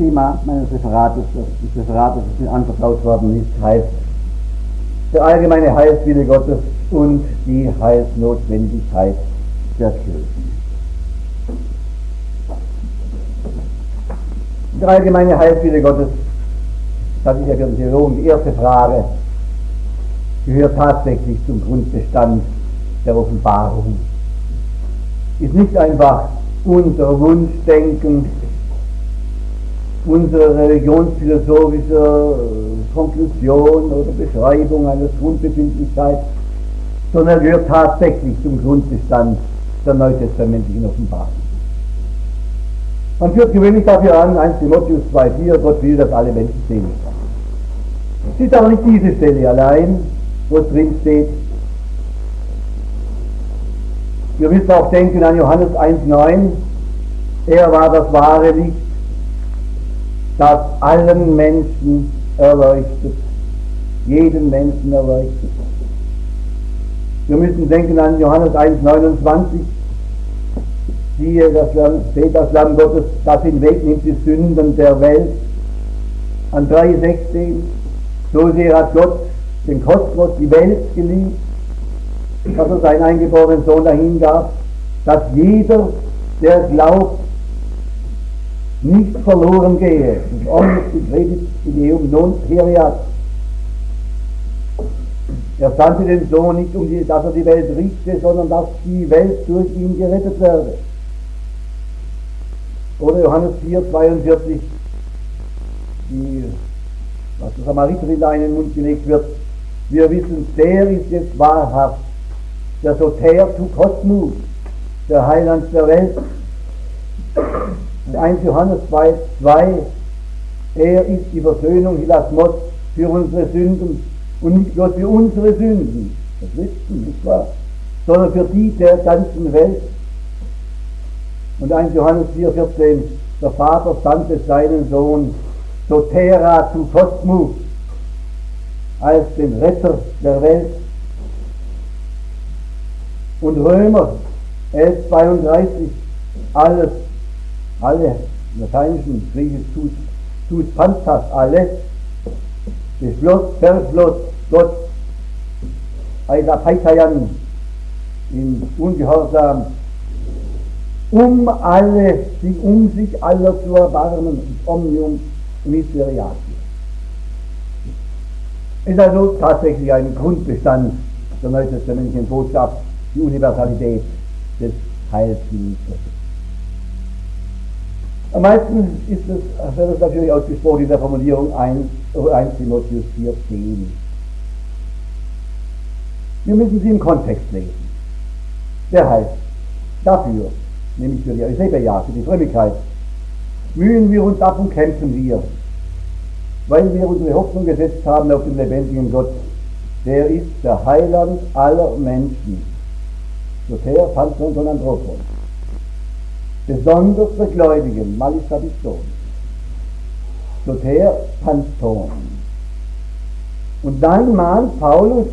Thema meines Referates, des Referates, das mir anvertraut worden ist, heißt der allgemeine Heilswille Gottes und die Heilsnotwendigkeit der Kirche. Der allgemeine Heilswille Gottes, das ist ja für den Theologen die erste Frage, gehört tatsächlich zum Grundbestand der Offenbarung. Ist nicht einfach unser Wunschdenken, unsere religionsphilosophische Konklusion oder Beschreibung einer Grundbefindlichkeit, sondern gehört tatsächlich zum Grundbestand der neutestamentlichen Offenbarung. Man führt gewöhnlich dafür an, 1 Timotheus 2,4, Gott will, dass alle Menschen selig sind. Es ist aber nicht diese Stelle allein, wo es drin steht. Wir müssen auch denken an Johannes 1,9, er war das wahre Licht, das allen Menschen erleuchtet, jeden Menschen erleuchtet. Wir müssen denken an Johannes 1,29, siehe, seht das Lamm Gottes, das hinwegnimmt die Sünden der Welt. An 3,16, so sehr hat Gott den Kosmos, die Welt geliebt, dass er seinen eingeborenen Sohn dahingab, dass jeder, der glaubt, nicht verloren gehe. Das Omnis decretit in eum non periat. Er sandte den Sohn nicht, dass er die Welt richte, sondern dass die Welt durch ihn gerettet werde. Oder Johannes 4,42, was der Samariterin da in den Mund gelegt wird. Wir wissen, der ist jetzt wahrhaft der Soter tu Kosmos, der Heiland der Welt. 1 Johannes 2,2, er ist die Versöhnung, Hilasmos, für unsere Sünden und nicht bloß für unsere Sünden, das wissen, nicht wahr, sondern für die der ganzen Welt. Und 1 Johannes 4,14, der Vater sandte seinen Sohn Sotera tu Kosmos als den Retter der Welt. Und Römer 11,32, alle lateinischen, griechisch tus pantas, alles, beschloss, verschloss Gott, Aisapaitaian, im Ungehorsam, um sich aller zu erbarmen, omnium miseriatio. Ist also tatsächlich ein Grundbestand der neutestamentlichen Botschaft, die Universalität des Heilswillens. Am meisten wird es natürlich ausgesprochen in der Formulierung 1 Timotheus 4,10. Wir müssen sie im Kontext lesen. Der heißt, dafür, nämlich für die Eusebia, für die Frömmigkeit, mühen wir uns ab und kämpfen wir, weil wir unsere Hoffnung gesetzt haben auf den lebendigen Gott. Der ist der Heiland aller Menschen. Soter, Panton und Anthropon. Besonders der Gläubigen, Malistabiton. Soter, Panton. Und dann mahnt Paulus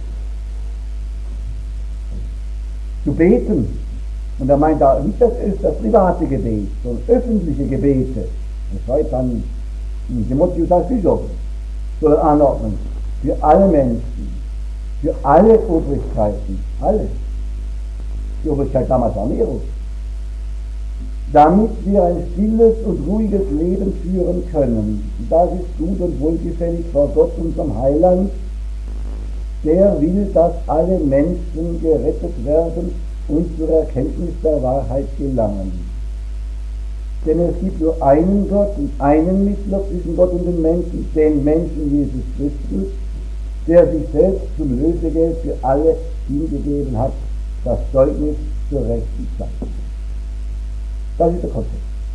zu beten. Und er meint da nicht das private Gebet, sondern öffentliche Gebete. Er schreibt dann Timotheus als Bischof, soll er anordnen. Für alle Menschen, für alle Obrigkeiten, alle. Die Obrigkeit damals war Nero. Damit wir ein stilles und ruhiges Leben führen können. Das ist gut und wohlgefällig vor Gott, unserem Heiland. Der will, dass alle Menschen gerettet werden und zur Erkenntnis der Wahrheit gelangen. Denn es gibt nur einen Gott und einen Mittler zwischen Gott und den Menschen Jesus Christus, der sich selbst zum Lösegeld für alle hingegeben hat, das Zeugnis zur rechten Zeit. Das ist der Kontext.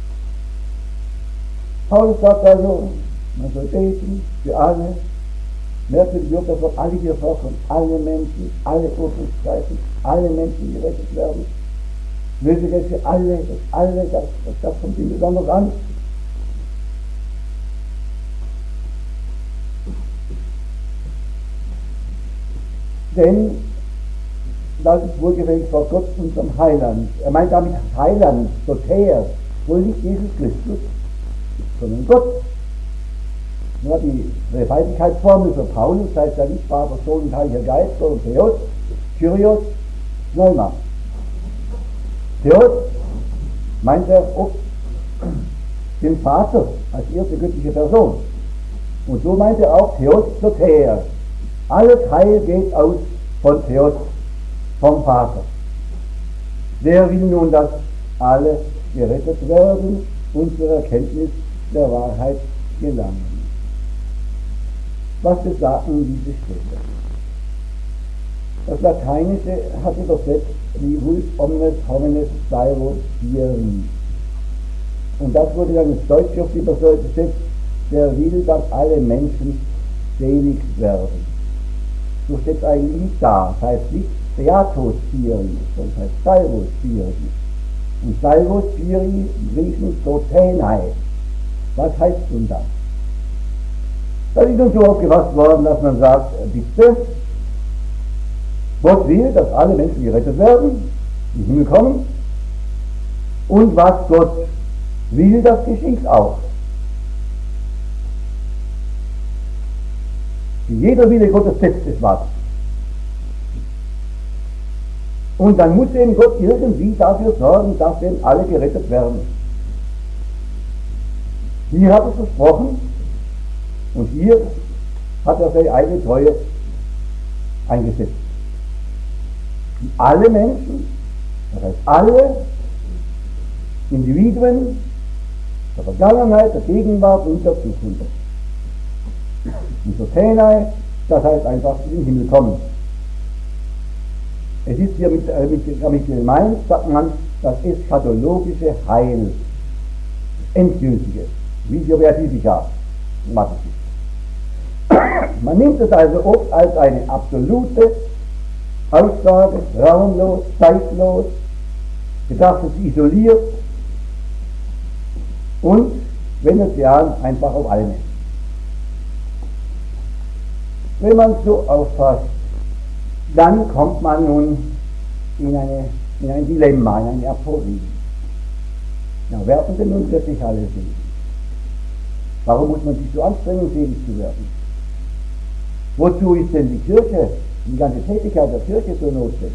Paulus sagt also, man soll beten für alle, merkwürdig wird davon alle hier vorkommen, alle Menschen, alle Obrigkeiten, alle Menschen gerettet werden. Lösegeld für alle, das kommt ihm besonders an. Denn das ist wohlgefällig vor Gott, unserem Heiland. Er meint damit Heiland, Soter, wohl nicht Jesus Christus. sondern Gott. Ja, die Dreifaltigkeitsformel für Paulus heißt ja nicht Vater, Sohn und Heiliger Geist, sondern Theos, Kyrios, Pneuma. Theos meint er oft den Vater als erste göttliche Person. Und so meint er auch Theos Soter. Alles Heil geht aus von Theos, vom Vater. Der will nun, dass alle gerettet werden und zur Erkenntnis der Wahrheit gelangen. Was besagen diese Stelle? Das Lateinische hat übersetzt wie vult omnes homines salvo fieri. Und das wurde dann ins Deutsche auf die übersetzt, der will, dass alle Menschen selig werden. So steht es eigentlich nicht da. Das heißt nicht Beatos fieri, sondern es heißt Salvos fieri. Und Salvos fieri im Griechischen Sotenai. Was heißt nun das? Da ist uns so aufgefasst worden, dass man sagt, bitte, Gott will, dass alle Menschen gerettet werden, in den Himmel kommen, und was Gott will, das geschieht auch. Jeder Wille Gottes setzt es was. Und dann muss eben Gott irgendwie dafür sorgen, dass eben alle gerettet werden. Hier hat er versprochen, und hier hat er seine eigene Treue eingesetzt. Alle Menschen, das heißt alle Individuen der Vergangenheit, der Gegenwart und der Zukunft. Und Sotenai, das heißt einfach in den Himmel kommen. Es ist hier mit gemeint, sagt man, das eschatologische Heil, endgültige, Visio Beatifica, man nimmt es also oft als eine absolute Aussage, raumlos, zeitlos, betrachtet sie isoliert und wendet sie an einfach auf alle Menschen. Wenn man so auffasst, dann kommt man nun in ein Dilemma, in eine Aporie. Ja, werden denn nun wirklich alle selig? Warum muss man sich so anstrengen, selig zu werden? Wozu ist denn die Kirche, die ganze Tätigkeit der Kirche so notwendig?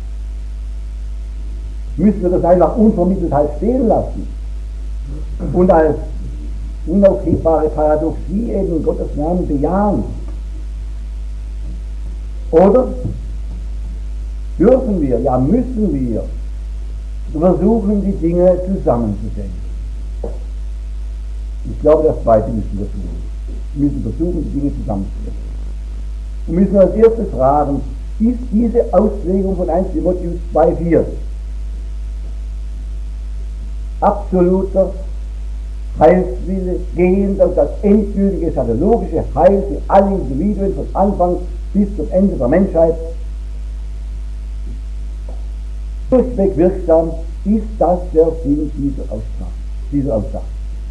Müssen wir das einfach unvermittelt halt stehen lassen und als unaufhebbare Paradoxie eben Gottes Namen bejahen? Oder dürfen wir, ja müssen wir versuchen, die Dinge zusammenzudenken? Ich glaube, das Zweite müssen wir tun. Wir müssen versuchen, die Dinge zusammenzudenken. Und müssen als erstes fragen, ist diese Auslegung von 1 Timotheus 2,4 absoluter Heilswille, gehend auf das endgültige eschatologische Heil für alle Individuen von Anfang bis zum Ende der Menschheit, durchweg wirksam, ist das der Sinn dieser Aussage.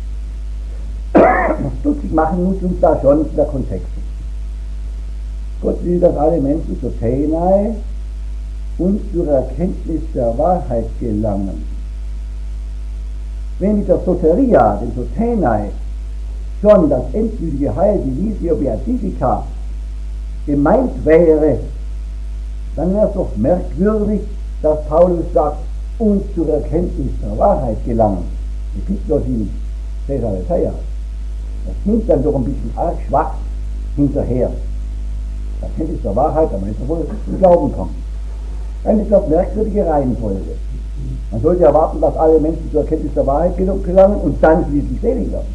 Stutzig machen muss uns da schon der Kontext. Gott will, dass alle Menschen zur Tenai und zur Erkenntnis der Wahrheit gelangen. Wenn mit der Soteria, dem Sotenai, schon das endgültige Heil, die Visio Beatifica, gemeint wäre, dann wäre es doch merkwürdig, dass Paulus sagt, und zur Erkenntnis der Wahrheit gelangen. Epistlos in Caesarea. Das klingt dann doch ein bisschen arg schwach hinterher. Erkenntnis der Wahrheit, da man ist wohl zum Glauben kommen. Eine etwas merkwürdige Reihenfolge. Man sollte erwarten, dass alle Menschen zur Erkenntnis der Wahrheit gelangen und dann schließlich selig werden.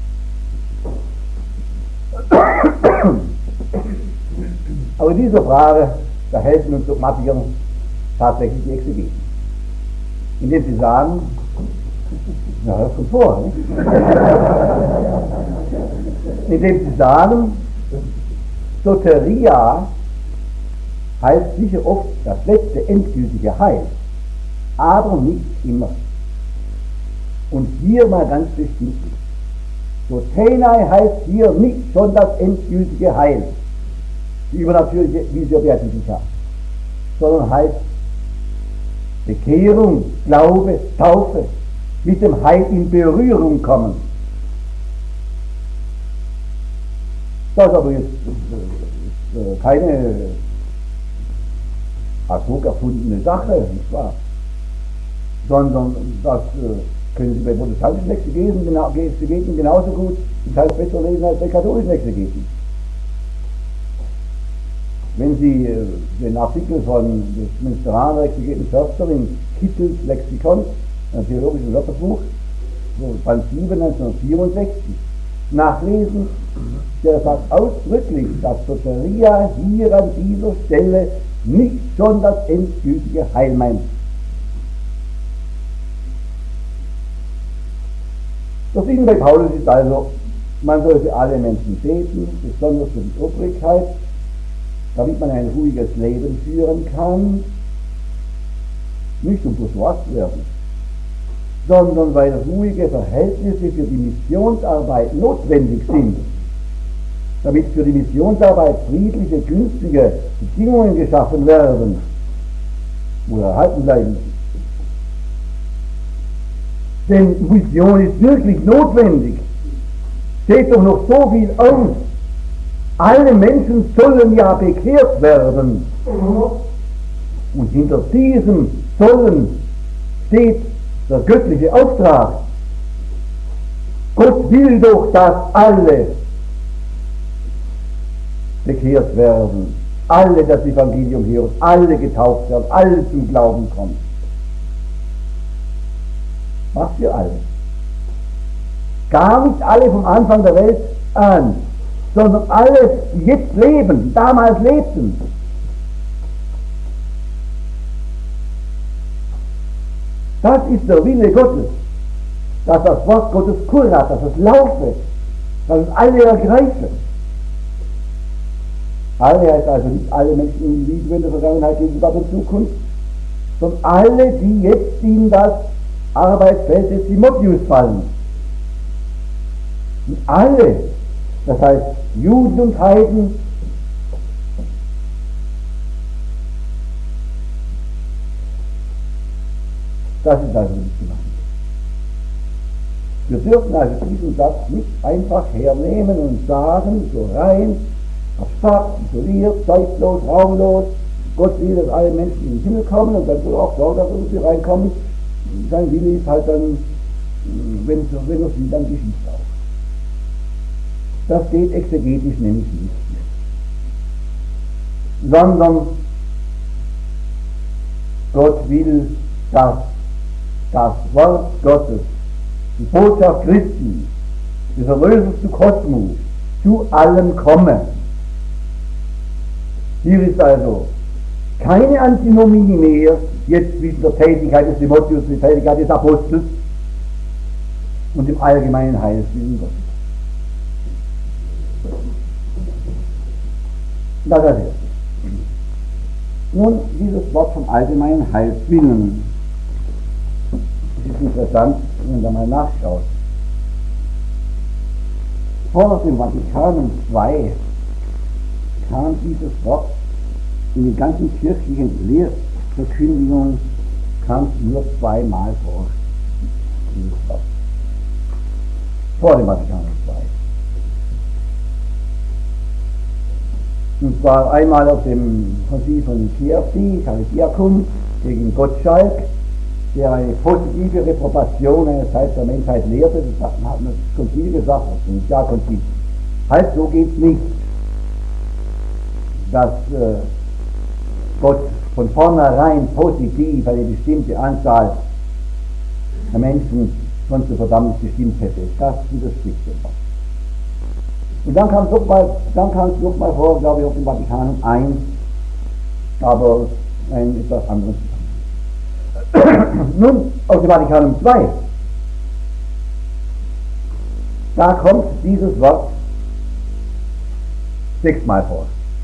Aber in dieser Frage, da helfen uns Dogmatiker tatsächlich die Exegeten. Indem sie sagen, ja, das kommt vor, nicht? Indem sie sagen, Soteria heißt sicher oft das letzte endgültige Heil, aber nicht immer. Und hier mal ganz bestimmt nicht. Sotenai heißt hier nicht schon das endgültige Heil, die übernatürliche Visio Beatifica, sondern heißt Bekehrung, Glaube, Taufe, mit dem Heil in Berührung kommen. Das ist aber jetzt keine ad hoc erfundene Sache, nicht wahr? Sondern das können Sie bei protestantischen Exegeten genauso gut zum Teil besser lesen als bei katholischen Exegeten. Wenn Sie den Artikel von des Münsteraner Exegeten Förster in Kittels Lexikon, einem theologischen Wörterbuch, Band 7, 1964, nachlesen, der sagt ausdrücklich, dass Soteria hier an dieser Stelle nicht schon das endgültige Heil meint. Der Sinn bei Paulus ist also, man sollte alle Menschen beten, besonders für die Obrigkeit, damit man ein ruhiges Leben führen kann, nicht um bourgeois zu werden, sondern weil ruhige Verhältnisse für die Missionsarbeit notwendig sind, damit für die Missionsarbeit friedliche, günstige Bedingungen geschaffen werden oder erhalten bleiben müssen. Denn Mission ist wirklich notwendig. Steht doch noch so viel aus. Alle Menschen sollen ja bekehrt werden. Und hinter diesem Sollen steht der göttliche Auftrag. Gott will doch, dass alle bekehrt werden, alle das Evangelium hören, alle getauft werden, alle zum Glauben kommen. Was für alle? Gar nicht alle vom Anfang der Welt an, sondern alle, die jetzt leben, die damals lebten. Das ist der Wille Gottes, dass das Wort Gottes kurat, dass es laufe, dass es alle ergreife. Alle heißt also nicht alle Menschen Individuen der Vergangenheit, Gegenwart und Zukunft, sondern alle, die jetzt in das Arbeitsfeld des Timotheus fallen. Und alle, das heißt Juden und Heiden, das ist also nicht gemeint. Wir dürfen also diesen Satz nicht einfach hernehmen und sagen, so rein, abstrakt, isoliert, zeitlos, raumlos, Gott will, dass alle Menschen in den Himmel kommen und dann soll er auch sorgen, dass sie reinkommen. Sein Wille ist halt dann, wenn es will, dann geschieht es auch. Das geht exegetisch nämlich nicht. Sondern Gott will, dass das Wort Gottes, die Botschaft Christi, des Erlösers zu Kosmos, zu allen komme. Hier ist also keine Antinomie mehr jetzt zwischen der Tätigkeit des Timotheus und der Tätigkeit des Apostels und dem allgemeinen Heilswillen Gottes. Das ist das Erste. Nun, dieses Wort vom allgemeinen Heilswillen. Es ist interessant, wenn man da mal nachschaut. Vor dem Vatikanum II kam dieses Wort in den ganzen kirchlichen Lehrverkündigungen kam es nur zweimal vor. Dieses Wort. Vor dem Vatikanum II. Und zwar einmal auf dem Konzil von Chieri, Charidiacum, gegen Gottschalk, der eine positive Reprobation einer Zeit der Menschheit lehrte. Das hat das Konzil gesagt, das Konzil. Halt, so geht's nicht. Dass Gott von vornherein positiv eine bestimmte Anzahl der Menschen schon zur Verdammnis bestimmt hätte. Das widerspricht dem Wort. Und dann kam es noch mal vor, glaube ich, auf dem Vatikanum I, aber ein etwas anderes. Nun, auf dem Vatikanum II, da kommt dieses Wort 6-mal vor.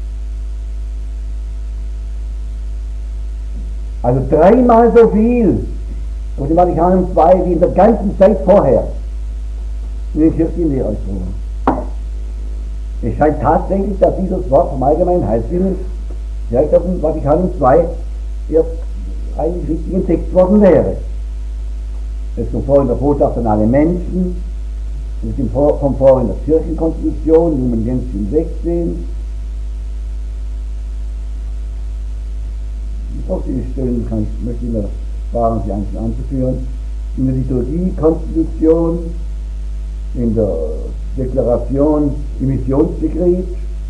Also 3-mal so viel auf dem Vatikanum II wie in der ganzen Zeit vorher in den kirchlichen Lehräußerungen. Es scheint tatsächlich, dass dieses Wort vom allgemeinen Heilswillen direkt auf dem Vatikanum II erst eigentlich richtig entdeckt worden wäre. Es kommt vor in der Botschaft an alle Menschen, Das ist im Komfort in der Kirchenkonstitution, Lumen Gentium 16. Auch diese Stellen möchte ich mir sparen, sie einzeln anzuführen. In der Liturgie-Konstitution, in der Deklaration im Missionsdekret,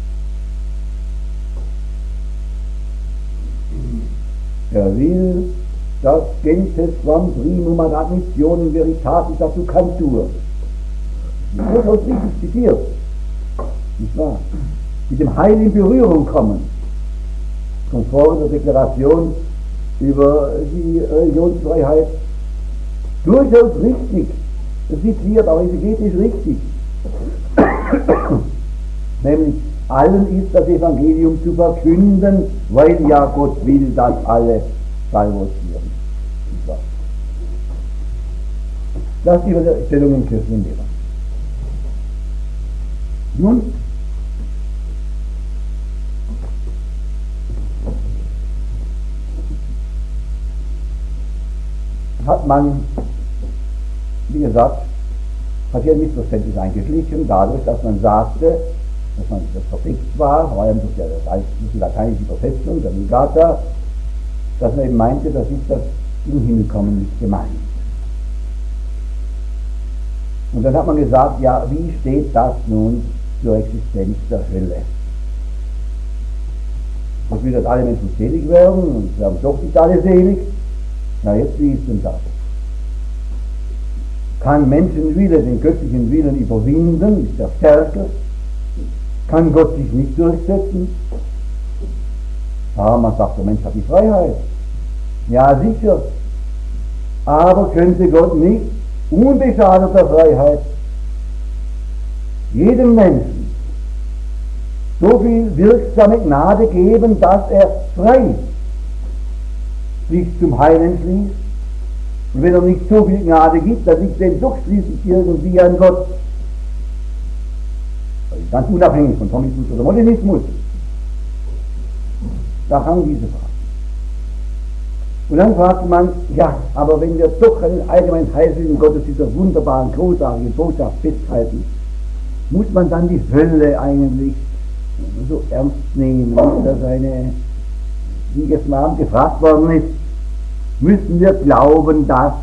er will, dass gentes quam primum ad admissionem veritatis adducantur. Durchaus richtig zitiert, nicht wahr? Mit dem Heil in Berührung kommen, konform der Deklaration über die Religionsfreiheit, durchaus richtig, das zitiert auch exegetisch richtig. Nämlich, allen ist das Evangelium zu verkünden, weil ja Gott will, dass alle salvos werden. Das ist die Stellung im Kirchenlehrer. Nun, hat man, wie gesagt, hat hier ein Missverständnis eingeschlichen, dadurch, dass man sagte, dass man das verfixt war, vor allem durch die lateinische Übersetzung, der Vulgata, dass man eben meinte, das ist das im Himmel kommen nicht gemeint. Und dann hat man gesagt, ja, wie steht das nun zur Existenz der Hölle? Ich will, dass alle Menschen selig werden, und werden doch nicht alle selig. Na jetzt, wie ist denn das? Kann Menschenwille den göttlichen Willen überwinden? Ist er stärker? Kann Gott sich nicht durchsetzen? Ja, man sagt, der Mensch hat die Freiheit. Ja, sicher. Aber könnte Gott nicht unbeschadeter Freiheit jedem Menschen so viel wirksame Gnade geben, dass er frei sich zum Heil entschließt? Und wenn er nicht so viel Gnade gibt, dann liegt dem doch schließlich irgendwie an Gott. Ganz unabhängig von Thomismus oder Modernismus. Da haben diese Fragen. Und dann fragt man, ja, aber wenn wir doch an den allgemeinen Heilswillen Gottes, dieser wunderbaren, großartigen Botschaft festhalten, muss man dann die Hölle eigentlich so ernst nehmen, dass wie jetzt mal gefragt worden ist, müssen wir glauben, dass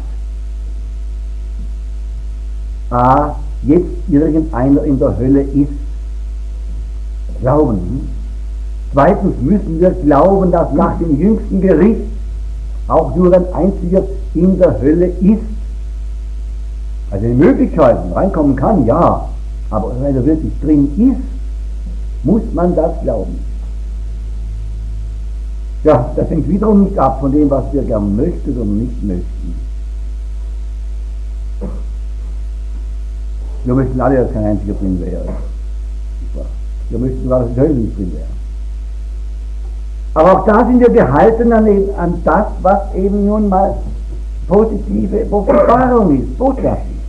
jetzt irgendeiner in der Hölle ist. Glauben. Zweitens müssen wir glauben, dass nach dem jüngsten Gericht auch nur ein einziger in der Hölle ist. Also die Möglichkeiten, reinkommen kann, ja, aber wenn er wirklich drin ist, muss man das glauben. Ja, das hängt wiederum nicht ab von dem, was wir gern möchten oder nicht möchten. Wir möchten alle, dass kein einziger drin wäre. Wir möchten sogar, dass die Hölle nicht drin wäre. Aber auch da sind wir gehalten an das, was eben nun mal positive Offenbarung ist, Botschaft ist.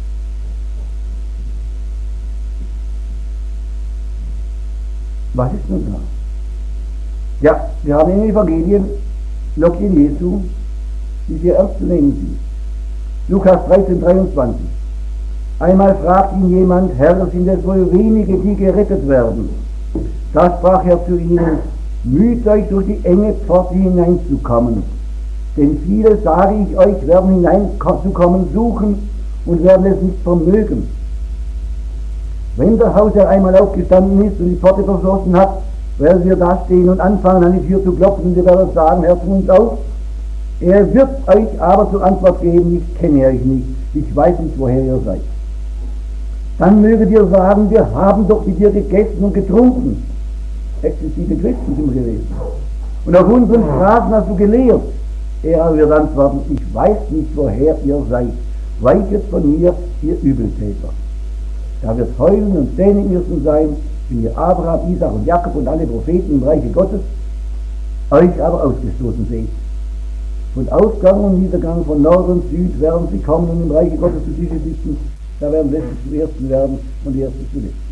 Was ist nun da? Ja, wir haben in den Evangelien Lockien Jesu, die sehr ernst zu nehmen sind. Lukas 13, 23. Einmal fragt ihn jemand, Herr, sind es wohl wenige, die gerettet werden? Da sprach er zu ihnen, müht euch durch die enge Pforte hineinzukommen. Denn viele, sage ich euch, werden hineinzukommen suchen und werden es nicht vermögen. Wenn der Hausherr einmal aufgestanden ist und die Pforte verschlossen hat, werden wir da stehen und anfangen, an die Tür zu klopfen, und wir werden sagen, Herr, tu uns auf. Er wird euch aber zur Antwort geben, ich kenne euch nicht, ich weiß nicht, woher ihr seid. Dann möget ihr sagen, wir haben doch mit dir gegessen und getrunken. Exzessive Christen sind wir gewesen. Und auf unseren Straßen hast du gelehrt. Er wird antworten, ich weiß nicht, woher ihr seid. Weichet von mir, ihr Übeltäter. Da wird Heulen und Zähneknirschen sein, wenn ihr Abraham, Isaac und Jakob und alle Propheten im Reiche Gottes euch aber ausgestoßen seht. Von Aufgang und Niedergang, von Nord und Süd werden sie kommen und im Reiche Gottes zu Tische sitzen. Da werden Letzte zum Ersten werden und die Erste zum Letzten.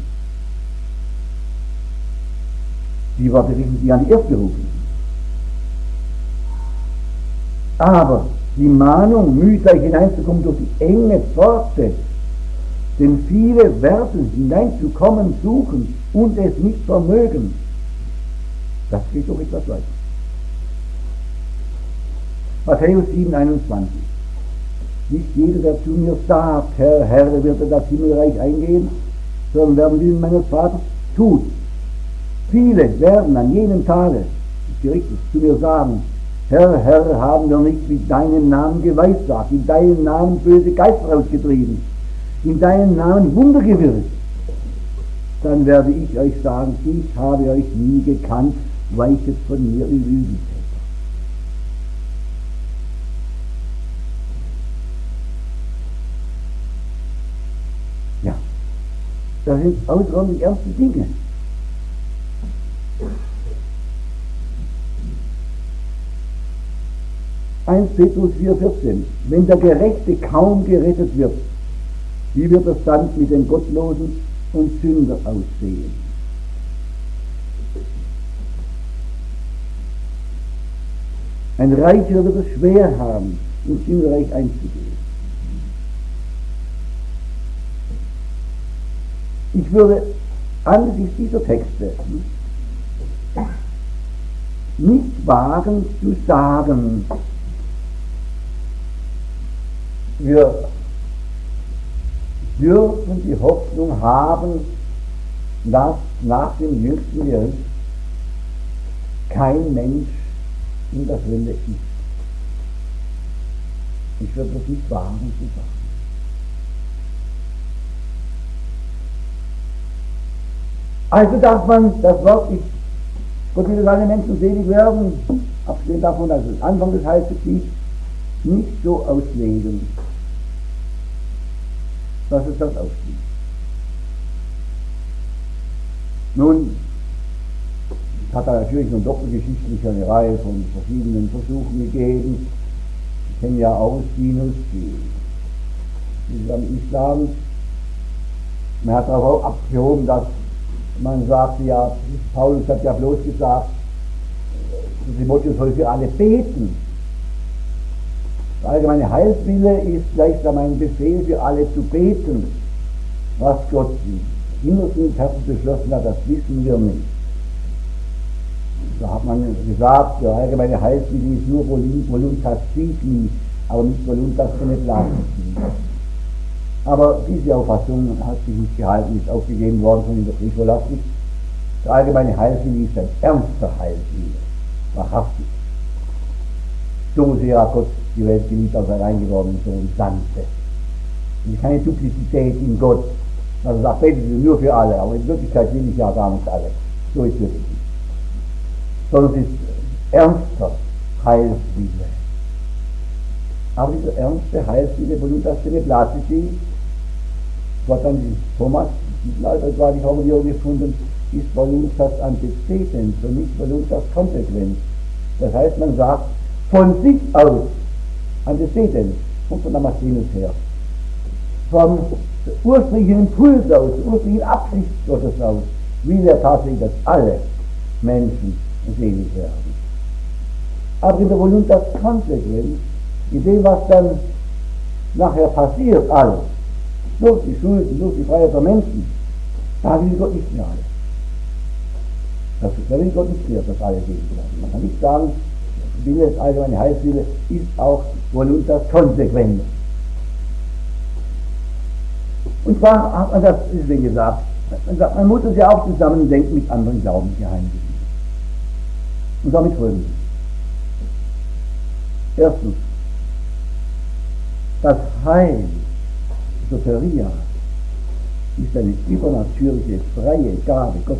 Die Worte richten sich an die Erstberufenen. Aber die Mahnung, müht euch hineinzukommen durch die enge Pforte, Denn viele werden hineinzukommen suchen und es nicht vermögen. Das geht doch etwas weiter. Matthäus 7,21. Nicht jeder, der zu mir sagt, Herr, Herr, wird in das Himmelreich eingehen, sondern wer den Willen meines Vaters tut. Viele werden an jenem Tage, des Gerichtes, zu mir sagen, Herr, Herr, haben wir nicht mit deinem Namen geweissagt, in deinem Namen böse Geister ausgetrieben, in deinem Namen Wunder gewirkt. Dann werde ich euch sagen, ich habe euch nie gekannt, weichet von mir, ihr Übeltäter. Ja, das sind außerordentlich ernste Dinge. Petrus 4,14. Wenn der Gerechte kaum gerettet wird, wie wird es dann mit den Gottlosen und Sünder aussehen? Ein Reicher wird es schwer haben, ins Himmelreich einzugehen. Ich würde angesichts dieser Texte nicht wagen zu sagen, wir dürfen die Hoffnung haben, dass nach dem jüngsten Gericht kein Mensch in der Hölle ist. Ich würde das nicht wagen zu sagen. Also darf man das Wort, Gott will, dass alle Menschen selig werden, abgesehen davon, dass es Anfang des Heilsgebiets nicht so auslegen, dass es das ausschließt. Nun, es hat da natürlich nun doppelgeschichtlich eine Reihe von verschiedenen Versuchen gegeben. Ich kenne ja Augustinus, die am Islam. Man hat darauf auch abgehoben, dass man sagte, ja, Paulus hat ja bloß gesagt, Timotheus soll für alle beten. Der allgemeine Heilswille ist gleichsam ein Befehl für alle zu beten. Was Gott innersten ins Herzen beschlossen hat, das wissen wir nicht. Da hat man gesagt, der allgemeine Heilswille ist nur voluntas signi, aber nicht voluntas penetratio. Aber diese Auffassung hat sich nicht gehalten, ist aufgegeben worden von der Briefverlassung. Der allgemeine Heilswille ist ein ernster Heilswille, wahrhaftig. So sehr hat Gott die Welt geliebt, als er reingewordener Sohn sandte. Es ist keine Duplizität in Gott, dass er sagt, beten Sie nur für alle, aber in Wirklichkeit will ich ja gar nicht alle. So ist es wirklich nicht. Sondern es ist ernster Heilswille. Aber dieser ernste Heilswille, voluntas penetratio, Gott dann Thomas, leider war die Formulierung gefunden, ist voluntas antecedens und nicht voluntas consequens. Das heißt, man sagt von sich aus, antecedens, und von Damascenus her, vom ursprünglichen Impuls aus, ursprünglichen Absicht Gottes aus, will er tatsächlich, dass alle Menschen selig werden. Aber in der voluntas consequens, in dem, was dann nachher passiert, alles, durch die Schulden, durch die Freiheit der Menschen, da will Gott nicht mehr alle. Da will Gott nicht mehr, dass alle selig werden. Man kann nicht sagen, Wille, das allgemeine Heilswille, ist auch voluntas consequens. Und zwar hat man das deswegen gesagt, man muss es ja auch zusammendenken mit anderen Glaubensgeheimnissen. Und damit folgendes. Erstens, das Heil, Soteria, ist eine übernatürliche, freie Gabe Gottes.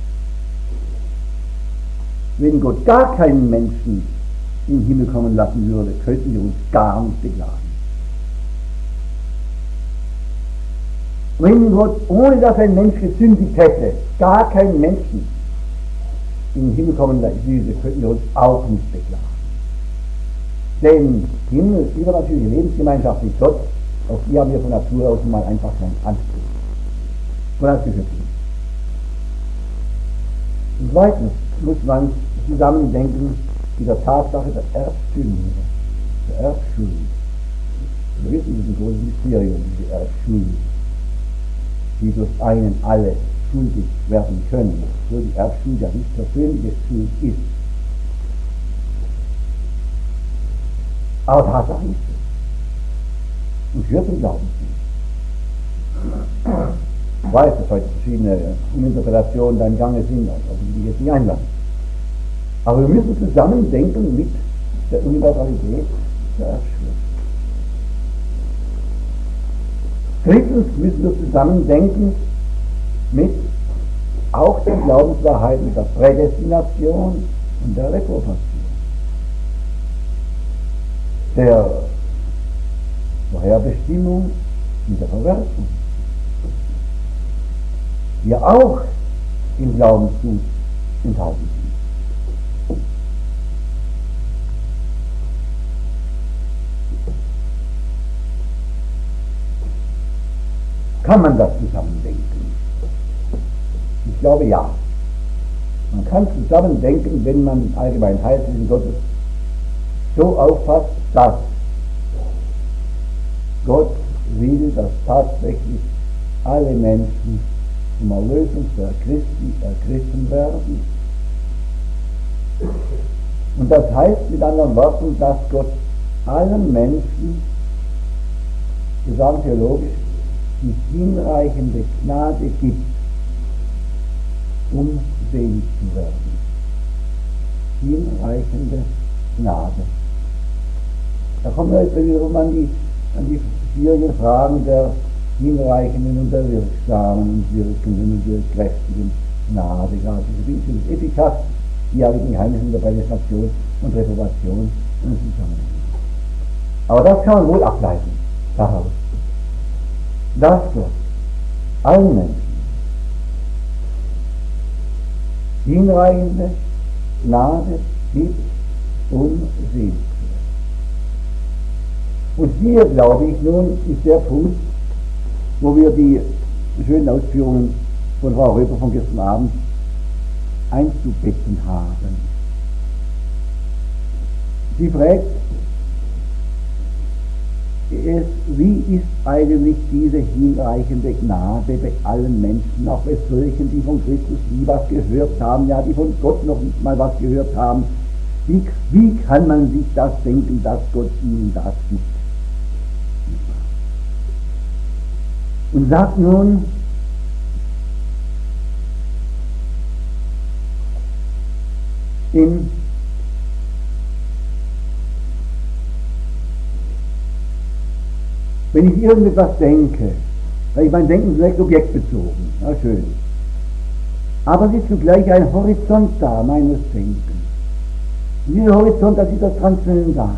Wenn Gott gar keinen Menschen in den Himmel kommen lassen würde, könnten wir uns gar nicht beklagen. Wenn Gott, ohne dass ein Mensch gesündigt hätte, gar keinen Menschen in den Himmel kommen lassen würde, könnten wir uns auch nicht beklagen. Denn Himmel ist übernatürliche Lebensgemeinschaft mit Gott, auf die haben wir von Natur aus mal einfach keinen Anspruch. Von als Geschöpfe. Und zweitens muss man zusammendenken mit der Tatsache der Erbsünde, der Erbschuld. Wir wissen, das ist ein großes Mysterium, die Erbschuld. die durch einen alle schuldig werden können, so die Erbschuld ja nicht persönliche Schuld ist. Aber Tatsache ist es. Und für den Glauben nicht. Ich weiß, dass heute verschiedene Interpretationen da im Gange sind, aber die jetzt nicht einlassen. Aber wir müssen zusammen denken mit der Universalität der Erbschuld. Drittens müssen wir zusammen denken mit auch der Glaubenswahrheit mit der Prädestination und der Reprobation. Der Vorherbestimmung und der Verwerfung, die ja auch im Glaubensgut enthalten sind. Kann man das zusammendenken? Ich glaube ja. Man kann zusammendenken, wenn man den allgemeinen Heilswillen Gottes so auffasst, dass Gott will, dass tatsächlich alle Menschen zum Erlösungswerk Christi ergriffen werden. Und das heißt mit anderen Worten, dass Gott allen Menschen, gesamttheologisch, die hinreichende Gnade gibt, um selig zu werden. Hinreichende Gnade. Da kommen wir jetzt wiederum an die schwierigen Fragen der hinreichenden und der wirksamen und wirkenden und wirkkräftigen Gnade, gerade diese Effikas, die ja mit den Geheimnissen der Prädestination und Reprobation zusammenhängen. Aber das kann man wohl ableiten daraus, dass Gott allen Menschen hinreichende Gnade gibt, um selig zu werden. Und hier, glaube ich, nun ist der Punkt, wo wir die schönen Ausführungen von Frau Röper von gestern Abend einzubetten haben. Sie fragt, wie ist eigentlich diese hinreichende Gnade bei allen Menschen, auch bei solchen, die von Christus nie was gehört haben, ja, die von Gott noch nicht mal was gehört haben. Wie kann man sich das denken, dass Gott ihnen das gibt? Und sagt nun, wenn ich irgendetwas denke, weil ich mein Denken vielleicht objektbezogen, na schön, aber es ist zugleich ein Horizont da, meines Denkens. Und dieser Horizont, das ist das Transzendentale.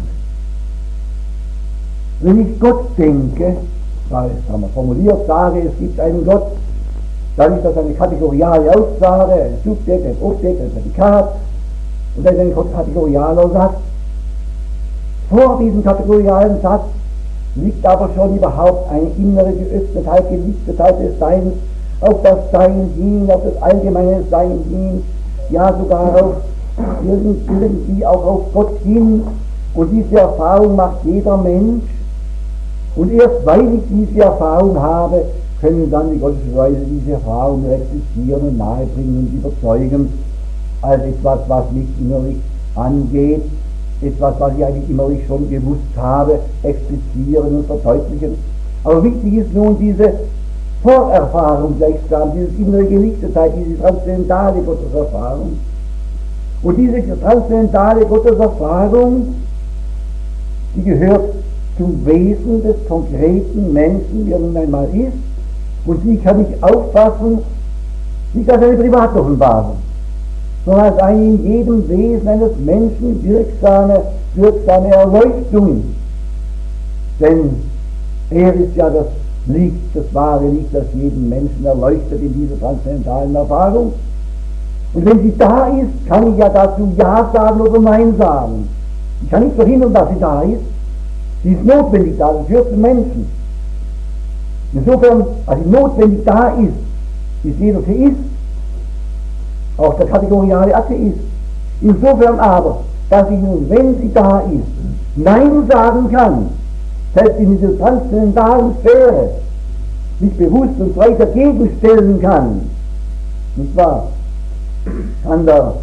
Wenn ich Gott denke, weil es haben wir formuliert, sage, es gibt einen Gott, dann ist das eine kategoriale Aussage, ein Subjekt, ein Objekt, ein Prädikat, und das ist ein kategorialer Satz. Vor diesem kategorialen Satz liegt aber schon überhaupt eine innere Geöffnetheit, Gelichtetheit des Seins auf das Sein hin, auf das allgemeine Sein hin, ja sogar auf irgendwie auch auf Gott hin. Und diese Erfahrung macht jeder Mensch. Und erst weil ich diese Erfahrung habe, können dann die gottesche Weise diese Erfahrung reflektieren und nahebringen und überzeugen, als etwas, was mich innerlich angeht, etwas, was ich eigentlich innerlich schon gewusst habe, explizieren und verdeutlichen. Aber wichtig ist nun diese Vorerfahrung gleichsam, diese innere Gelichtetheit, diese transzendentale Gotteserfahrung. Und diese transzendentale Gotteserfahrung, die gehört zum Wesen des konkreten Menschen, wie er nun einmal ist, und die kann ich auffassen, nicht als eine Privatoffenbarung, sondern als eine in jedem Wesen eines Menschen wirksame Erleuchtung. Denn er ist ja das Licht, das wahre Licht, das jeden Menschen erleuchtet in dieser transzendentalen Erfahrung. Und wenn sie da ist, kann ich ja dazu Ja sagen oder Nein sagen. Ich kann nicht verhindern, dass sie da ist. Sie ist notwendig da, sie gehört zum Menschen. Insofern, als sie notwendig da ist jeder Theist, auch der kategoriale Atheist. Insofern aber, dass ich nun, wenn sie da ist, Nein sagen kann, selbst in dieser transzendentalen Sphäre, sich bewusst und frei dagegen stellen kann, nicht wahr, kann der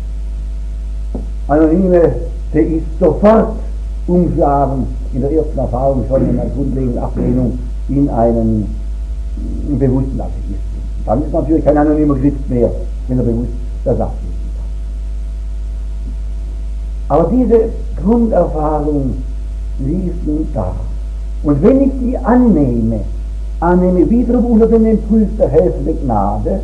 anonyme Theist sofort umschlagen in der ersten Erfahrung schon in einer grundlegenden Ablehnung in einen bewussten Atheismus. Dann ist natürlich kein anonymer Christ mehr, wenn er bewusst das ablehnen kann. Aber diese Grunderfahrung, sie ist nun da. Und wenn ich die annehme wiederum unter dem Impuls der helfenden Gnade,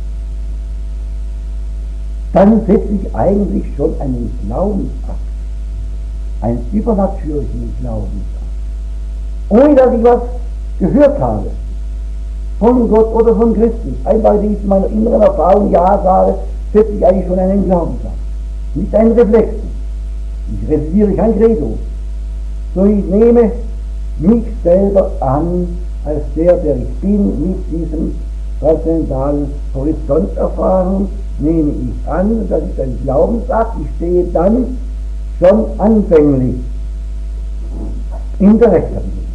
dann setze ich eigentlich schon einen Glaubensakt, einen übernatürlichen Glaubensakt, ohne dass ich was gehört habe von Gott oder von Christus. Einfach, wenn ich in meiner inneren Erfahrung Ja sage, setze ich eigentlich schon einen Glaubensakt, nicht einen Reflex. Ich rezitiere kein Credo, sondern ich nehme mich selber an als der ich bin, mit diesem transzendentalen Horizonterfahrung nehme ich an, das ist ein Glaubensakt, ich stehe dann schon anfänglich in der Rechtfertigung.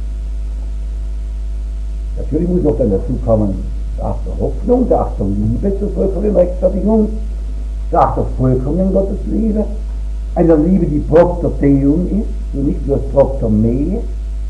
Natürlich muss noch dann dazu kommen, der Akt der Hoffnung, der Akt der Liebe zur vollkommenen Rechtfertigung, der Akt der vollkommenen Gottesliebe, einer Liebe, die propter Deum ist und nicht nur propter me.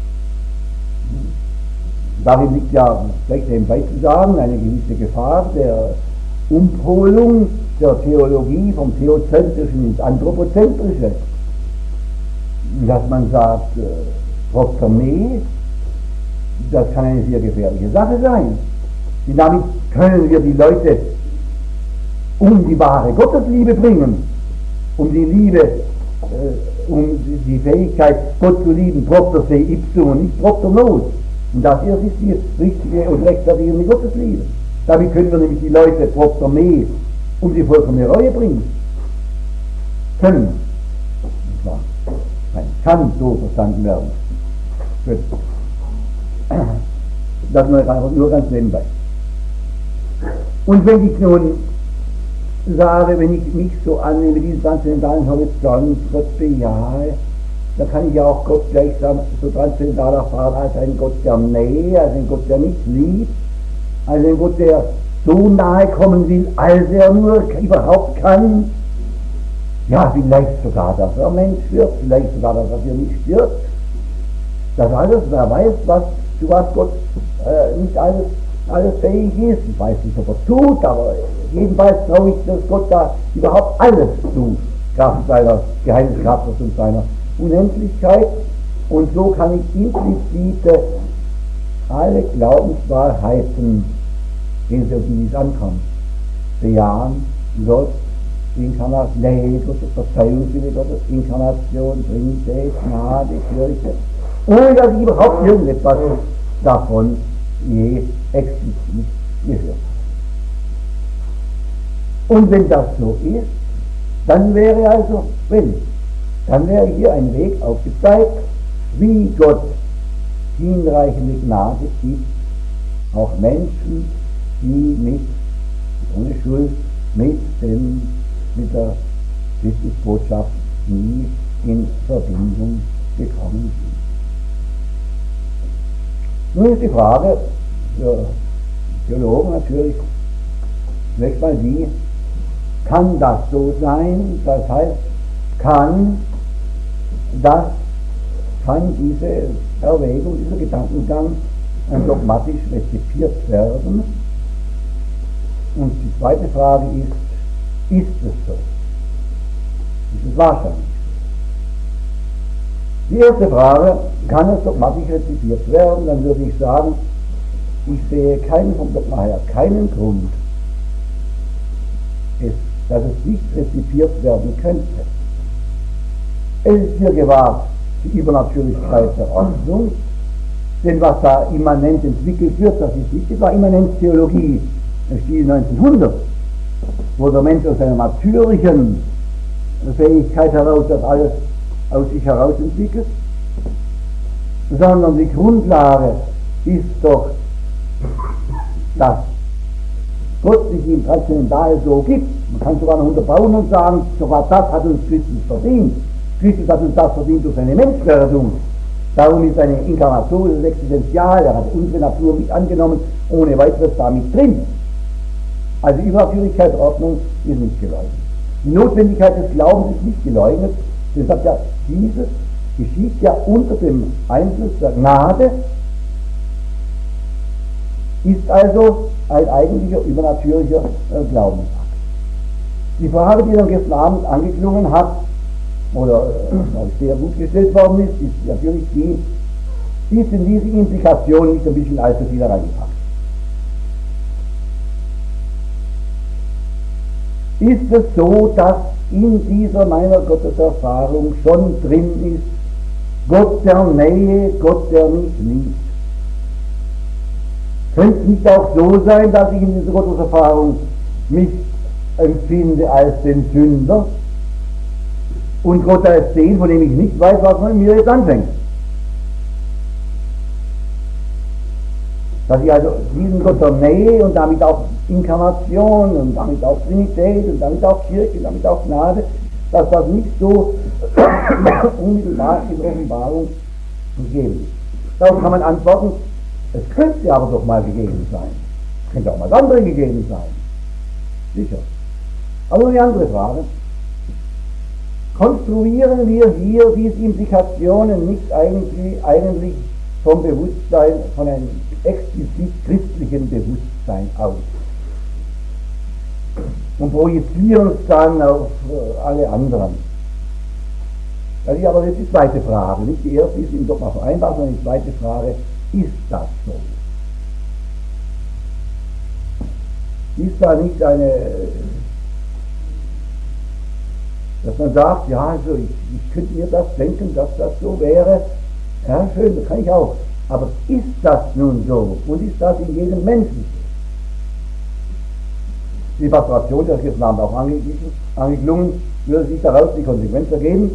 Darin liegt ja, vielleicht nebenbei zu sagen, eine gewisse Gefahr der Umpolung der Theologie vom Theozentrischen ins Anthropozentrische. Dass man sagt, propter me, das kann eine sehr gefährliche Sache sein. Denn damit können wir die Leute um die wahre Gottesliebe bringen, um die Liebe, um die Fähigkeit, Gott zu lieben, propter se ipsum und nicht propter nos. Und das erst ist die richtige und rechtfertigende Gottesliebe. Damit können wir nämlich die Leute propter me um die vollkommene Reue bringen. Können. Nein, kann so verstanden werden. Gut. Das nur ganz nebenbei. Und wenn ich nun sage, wenn ich mich so annehme, diesen transzendentalen Horizont, Gott bejahe, dann kann ich ja auch Gott gleichsam so transzendental erfahren als ein Gott der Nähe, als ein Gott, der mich liebt, als ein Gott, der so nahe kommen will, als er nur überhaupt kann. Ja, vielleicht sogar, dass er Mensch wird, vielleicht sogar, dass er für mich stirbt. Das alles, wer weiß, zu was Gott nicht alles fähig ist. Ich weiß nicht, ob er tut, aber jedenfalls traue ich, dass Gott da überhaupt alles tut, Kraft seiner Geheimniskraft und seiner Unendlichkeit. Und so kann ich implizite alle Glaubenswahrheiten, wenn es auf dies ankommt, bejahen. Gott, Inkarnation, Nähe Gottes, Verzeihungswille Gottes, Inkarnation, Trinität, Gnade, Kirche, ohne dass ich überhaupt irgendetwas davon je explizit gehört habe. Und wenn das so ist, dann wäre hier ein Weg aufgezeigt, wie Gott hinreichende Gnade gibt, auch Menschen, die ohne Schuld mit der Christusbotschaft nie in Verbindung gekommen sind. Nun ist die Frage für Theologen natürlich zunächst mal die, kann das so sein? Das heißt, kann diese Erwägung, dieser Gedankengang dogmatisch rezipiert werden? Und die zweite Frage ist es so? Ist es wahrscheinlich so? Die erste Frage, kann es dogmatisch rezipiert werden? Dann würde ich sagen, ich sehe vom Dogma her keinen Grund, dass es nicht rezipiert werden könnte. Es ist hier gewahrt die Übernatürlichkeit der Ordnung, denn was da immanent entwickelt wird, das ist nicht etwa Immanenztheologie im Stil 1900, wo der Mensch aus seiner natürlichen Fähigkeit heraus das alles aus sich heraus entwickelt, sondern die Grundlage ist doch, dass Gott sich im Transzendental so gibt. Man kann sogar noch unterbauen und sagen, sogar das hat uns Christus verdient. Christus hat uns das verdient durch seine Menschwerdung. Darum ist eine Inkarnation das Existenzial, er hat unsere Natur nicht angenommen, ohne weiteres damit drin. Also die Übernatürlichkeitsordnung ist nicht geleugnet. Die Notwendigkeit des Glaubens ist nicht geleugnet, deshalb ja, dieses geschieht ja unter dem Einfluss der Gnade, ist also ein eigentlicher übernatürlicher Glaubensakt. Die Frage, die dann gestern Abend angeklungen hat, oder sehr gut gestellt worden ist natürlich die, ist in diese Implikation nicht ein bisschen allzu viel reingepackt. Ist es so, dass in dieser meiner Gotteserfahrung schon drin ist, Gott der Nähe, Gott der mich liebt? Könnte es nicht auch so sein, dass ich in dieser Gotteserfahrung mich empfinde als den Sünder und Gott als den, von dem ich nicht weiß, was man mit mir jetzt anfängt? Dass ich also diesen Gott der Nähe und damit auch Inkarnation und damit auch Trinität und damit auch Kirche, damit auch Gnade, dass das nicht so unmittelbar in Offenbarung gegeben ist. Darauf kann man antworten, es könnte aber doch mal gegeben sein. Es könnte auch mal andere gegeben sein. Sicher. Aber nur eine andere Frage. Konstruieren wir hier diese Implikationen nicht eigentlich vom Bewusstsein, von einem explizit christlichen Bewusstsein aus und projizieren es dann auf alle anderen? Das ist aber jetzt die zweite Frage, nicht die erste ist im Dogma vereinbar, sondern die zweite Frage, ist das so? Ist da nicht eine, dass man sagt, ja, also ich könnte mir das denken, dass das so wäre, ja schön, das kann ich auch, aber ist das nun so und ist das in jedem Menschen so? Die Pastration, das gestern Abend auch angeklungen, würde sich daraus die Konsequenz ergeben,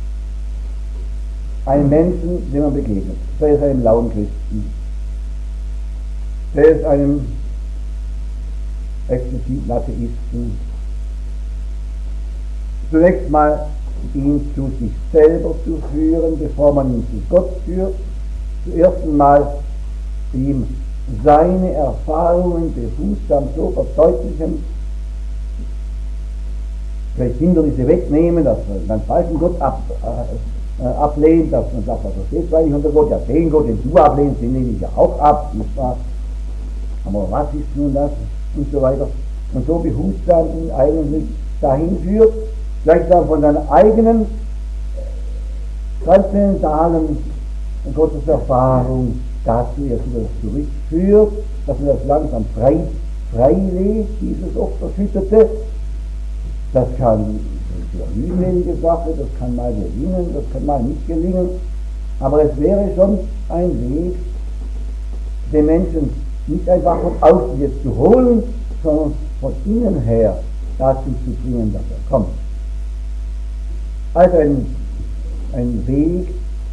einen Menschen, dem man begegnet, sei es einem lauen Christen, sei es einem expliziten Atheisten, zunächst mal ihn zu sich selber zu führen, bevor man ihn zu Gott führt, zuerst einmal ihm seine Erfahrungen behutsam so verdeutlichen, vielleicht Hindernisse wegnehmen, dass man einen falschen Gott ablehnt, dass man sagt, was versteht zwar nicht unter Gott, ja den Gott, den du ablehnst, den nehme ich ja auch ab, nicht wahr? Aber was ist nun das? Und so weiter. Und so behutsam ihn eigentlich dahin führt, gleichsam von seiner eigenen transzendentalen Gotteserfahrung dazu erst wieder zurückführt, dass man das langsam freilegt, dieses Opferschüttete. Das kann eine mühselige Sache, das kann mal gelingen, das kann mal nicht gelingen, aber es wäre schon ein Weg, den Menschen nicht einfach von außen jetzt zu holen, sondern von innen her dazu zu bringen, dass er kommt. Also ein Weg,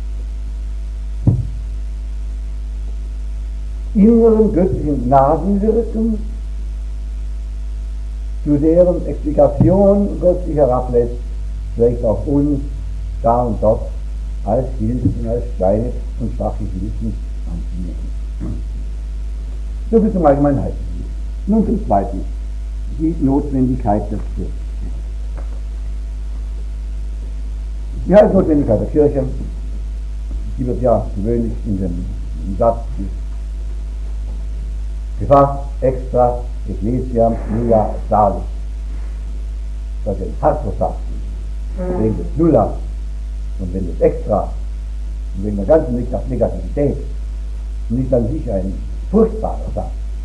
inneren göttlichen Gnadenwirken, zu deren Explikation Gott sich herablässt, vielleicht auf uns da und dort als Hilfen, als kleine und schwache Hilfen anzunehmen. So viel zum Allgemeinheit. Nun zum Zweiten, die Notwendigkeit der Kirche. Die Notwendigkeit der Kirche, die wird ja gewöhnlich in dem Satz gefasst, extra Ecclesia nulla salis. Das ist ein harter Satz, wegen des Nulla und wegen des Extra und wegen der ganzen Negativität und nicht an sich ein furchtbarer Satz.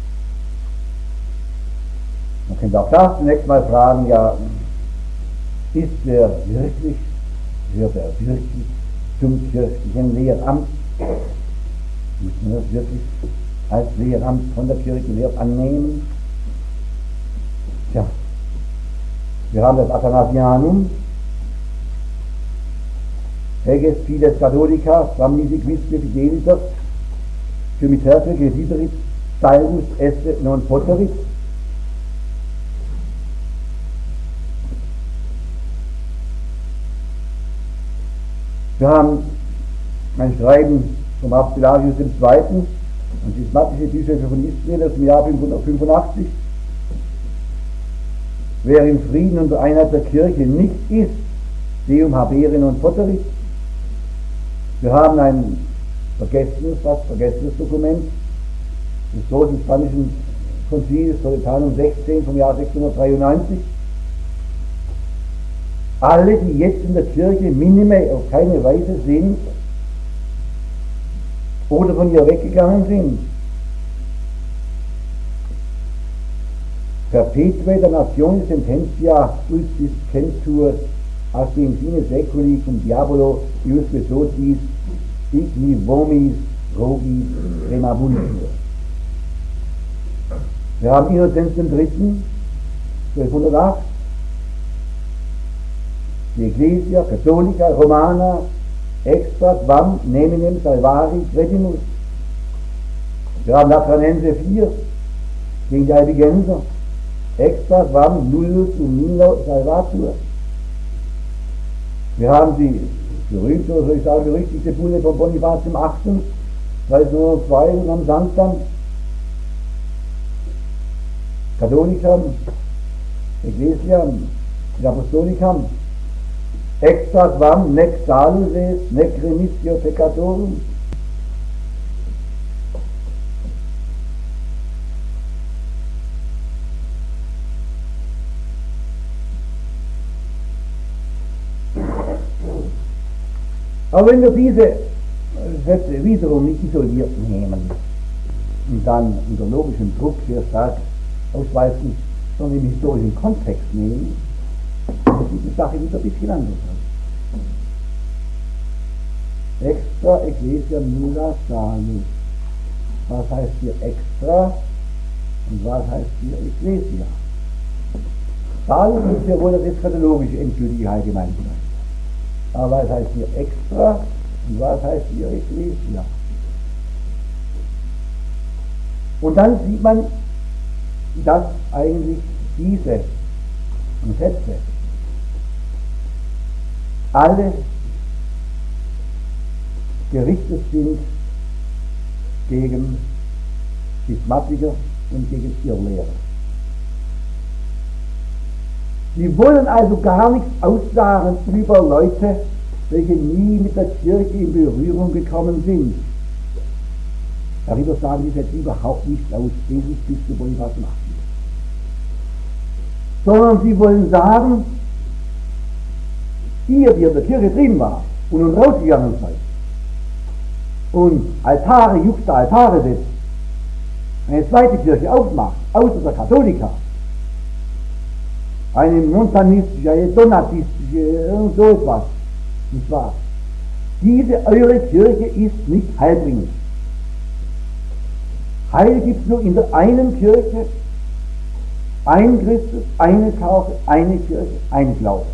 Man könnte auch das zunächst mal fragen, ja, gehört er wirklich zum kirchlichen Lehramt? Muss man das wirklich als Lehramt von der Kirche Lehrt annehmen? Tja, wir haben das Athanasianum, Reges fides Catholica, Samnisi quisque fideliter, Cumiterque residerit, salvus esse non poterit. Wir haben ein Schreiben vom Papst Pelagius II. An schismatische Bischöfe von Israel aus dem Jahr 585. Wer im Frieden und der Einheit der Kirche nicht ist, Deum habere non poterit. Wir haben ein fast vergessenes Dokument des großen spanischen Konzils, Toledanum 16 vom Jahr 693. Alle, die jetzt in der Kirche minime auf keine Weise sind oder von ihr weggegangen sind, perpetue damnatione sententia ultis centur in fine seculi cum diabolo iusque sotis igni vomis rogis remabuntur. Wir haben Innozenz III. 1208, die Ecclesia Catholica Romana extra quam neminem salvari credimus. Wir haben Latranense 4 gegen die Albigenser, extra quam nullus umnino salvatur. Wir haben die berühmte, oder soll ich sagen, berüchtigte Bulle von Bonifaz dem 8. 1302 und am Sanctam Catholicam, Ecclesiam, Apostolicam, extra quam nec salus est, nec remissio peccatorum. Aber wenn wir diese Sätze wiederum nicht isoliert nehmen und dann unter logischem Druck sehr stark ausweisen, sondern im historischen Kontext nehmen, dann sieht die Sache wieder ein bisschen anders aus. Extra Ecclesia nulla salus. Was heißt hier extra und was heißt hier Ecclesia? Salus ist ja wohl das eschatologische endgültige Allgemeinheit. Aber was heißt hier extra und was heißt hier Ecclesia? Und dann sieht man, dass eigentlich diese Sätze alle gerichtet sind gegen Schismatiker und gegen Irrlehrer. Sie wollen also gar nichts aussagen über Leute, welche nie mit der Kirche in Berührung gekommen sind. Darüber sagen sie jetzt überhaupt nichts aus, Jesus bis zu Bonifaz dem 8. Sondern sie wollen sagen, ihr, die in der Kirche drin war und nun rausgegangen seid und Altare, juxta Altare setzt, eine zweite Kirche aufmacht, außer der Katholika, eine montanistische, eine donatistische, irgend so etwas, nicht wahr? Diese eure Kirche ist nicht heilbringend. Heil gibt es nur in der einen Kirche, ein Christus, eine Taufe, eine Kirche, ein Glaube.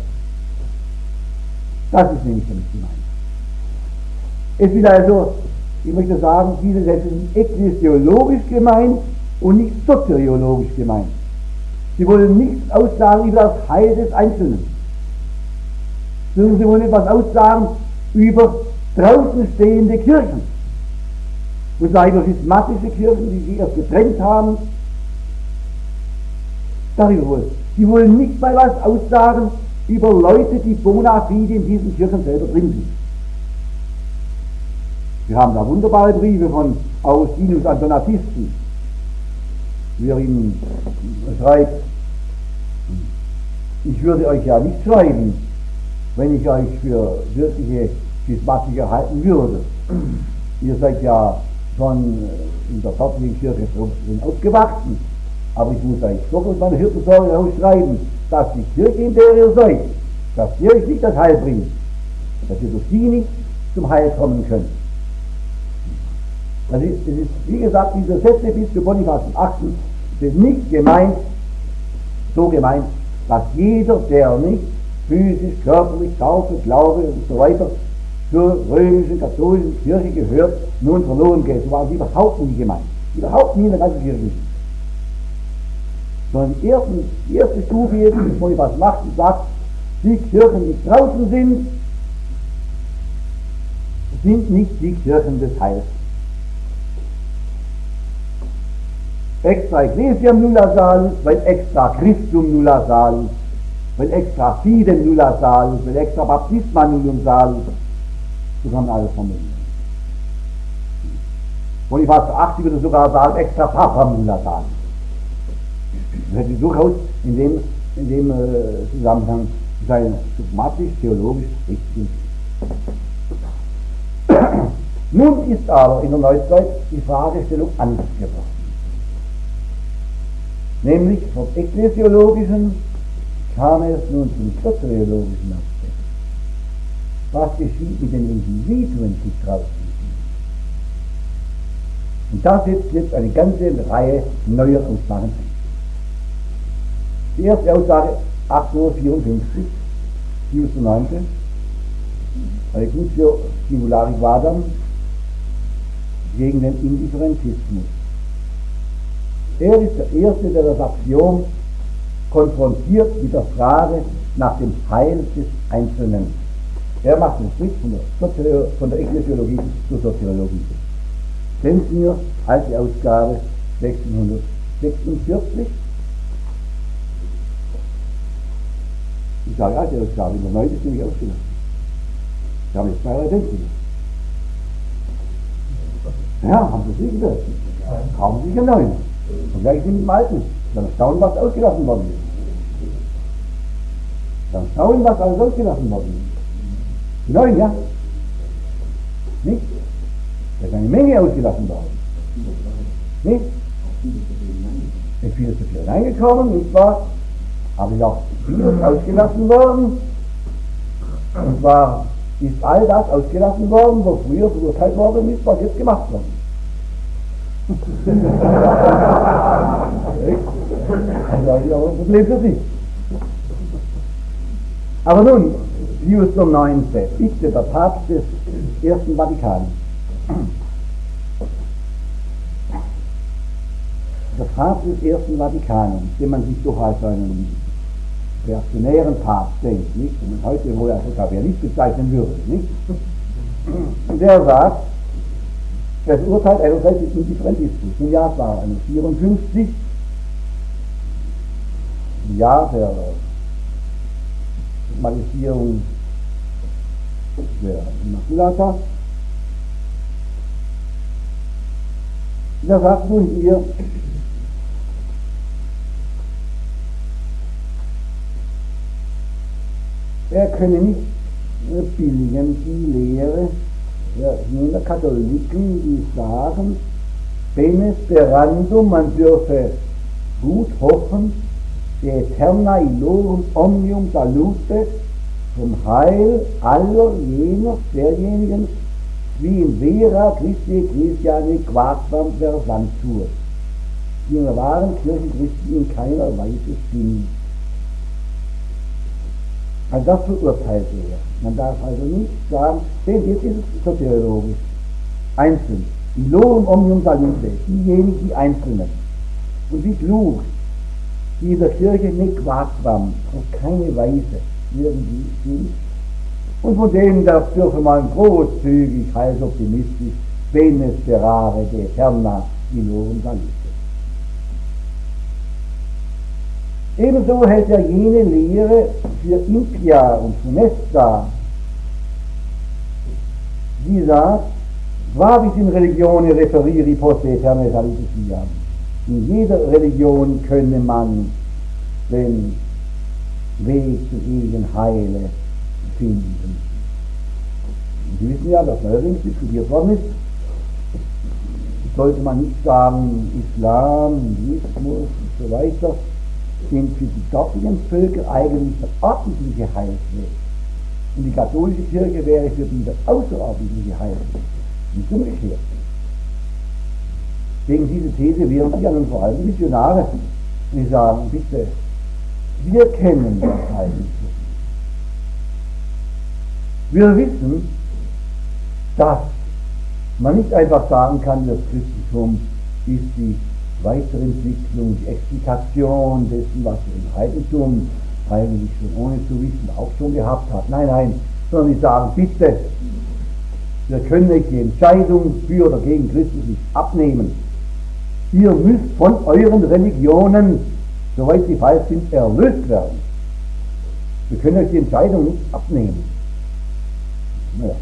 Das ist nämlich damit gemeint. Es wird also, ich möchte sagen, diese Sätze sind ekklesiologisch gemeint und nicht soteriologisch gemeint. Sie wollen nichts aussagen über das Heil des Einzelnen, sondern sie wollen etwas aussagen über draußen stehende Kirchen. Und zwar über schismatische Kirchen, die sich erst getrennt haben. Darüber wollen. Sie wollen nicht mal was aussagen über Leute, die bona fide in diesen Kirchen selber drin sind. Wir haben da wunderbare Briefe von Augustinus an Donatisten, wie er ihnen schreibt: Ich würde euch ja nicht schreiben, wenn ich euch für wirkliche Schismatiker halten würde. Ihr seid ja schon in der dortigen Kirche schon aufgewachsen, aber ich muss euch doch aus meiner Hirtensorge herausschreiben, dass die Kirche, in der ihr seid, dass sie euch nicht das Heil bringt, dass ihr durch sie nicht zum Heil kommen könnt. Es ist, wie gesagt, diese Sätze bis zu Bonifaz dem 8. sind nicht gemeint, so gemeint, dass jeder, der nicht physisch, körperlich, Taufe, Glaube und so weiter zur römischen, katholischen Kirche gehört, nun verloren geht. So war es überhaupt nie gemeint. Überhaupt nie in der ganzen Kirche nicht. Sondern die erste Stufe jetzt, die Bonifaz macht, und sagt, die Kirchen, die draußen sind, sind nicht die Kirchen des Heils. Extra Ecclesiam nulla salus, weil extra Christum nulla salus, weil extra Fidem nulla salus, weil extra Baptisma nullum salus, so kann man alles formulieren. Bonifaz der 80 würde sogar sagen, extra Papam nulla salus. Das hätte durchaus in dem Zusammenhang sein dogmatisch-theologisch richtig. Nun ist aber in der Neuzeit die Fragestellung anders geworden. Nämlich vom ekklesiologischen kam es nun zum soteriologischen Aspekt. Was geschieht mit den Individuen, die draußen sind? Und da setzt jetzt eine ganze Reihe neuer Aussagen ein. Die erste Aussage 1854, Pius IX, Aegutio Singulari Vadam, gegen den Indifferentismus. Er ist der Erste, der das Axiom konfrontiert mit der Frage nach dem Heil des Einzelnen. Er macht den Schritt von der Ekklesiologie zur Soteriologie. Stensinger, alte Ausgabe, 1646. Ich sage alte Ausgabe, in der neuen ist nämlich ausgelassen. Wir haben jetzt 2 Stensinger. Ja, haben Sie sicher. Kaufen Sie einen neuen. Und gleich sind mit dem Alten. Dann staunen, was ausgelassen worden ist. Dann staunen, was alles ausgelassen worden ist. Die neuen, ja? Nicht? Da ist eine Menge ausgelassen worden. Nicht? Es ist vieles zu viel reingekommen, nicht wahr? Aber es ist auch vieles ausgelassen worden. Und zwar ist all das ausgelassen worden, wo früher verurteilt worden ist, was jetzt gemacht worden ist. Das ist aber ein Problem für sich. Aber nun, Pius IX, bitte der Papst des Ersten Vatikan. Der Papst des Ersten Vatikanums, den man sich doch als einen reaktionären Papst denkt, nicht? Und man heute wohl als Sozialist bezeichnen würde, nicht? Und der sagt, er verurteilt einerseits den Indifferentismus. Im Jahr war 54, im Jahr der Normalisierung der Immaculata. Da sagt nun hier, er könne nicht billigen die Lehre der Katholiken, die sagen, bene sperandum, man dürfe gut hoffen, de aeterna illorum omnium salute, vom Heil aller jener derjenigen, wie in vera Christi Ecclesiae quatquam versantur, die in der wahren Kirche Christi in keiner Weise sind. Also das verurteilt er. Man darf also nicht sagen, denn jetzt ist es soteriologisch. Einzeln. Illorum omnium salute, diejenigen, die Einzelnen. Und wie klug, die in der Kirche nicht quatquam, auf keine Weise irgendwie sind. Und von denen dürfe man großzügig, heilsoptimistisch, bene sperare de aeterna illorum salute. Ebenso hält er jene Lehre für impia und funesta, die sagt, quavis in religione referiri posse aeterne salute fiam. In jeder Religion könne man den Weg zu ewigen Heile finden. Und Sie wissen ja, dass neuerdings diskutiert worden ist, sollte man nicht sagen, Islam, Hinduismus und so weiter, sind für die dortigen Völker eigentlich der ordentliche Heilsweg. Und die katholische Kirche wäre für die der außerordentliche Heilsweg. Nicht umgekehrt. Gegen diese These wehren sich ja nun vor allem die Missionare. Die sagen, bitte, wir kennen das Heiligtum. Wir wissen, dass man nicht einfach sagen kann, das Christentum ist die Weiterentwicklung, die Explikation dessen, was wir im Heidentum eigentlich schon ohne zu wissen auch schon gehabt hat. Nein, nein, sondern die sagen, bitte, Wir können euch die Entscheidung für oder gegen Christus nicht abnehmen. Ihr müsst von euren Religionen, soweit sie falsch sind, erlöst werden. Wir können euch die Entscheidung nicht abnehmen. Naja.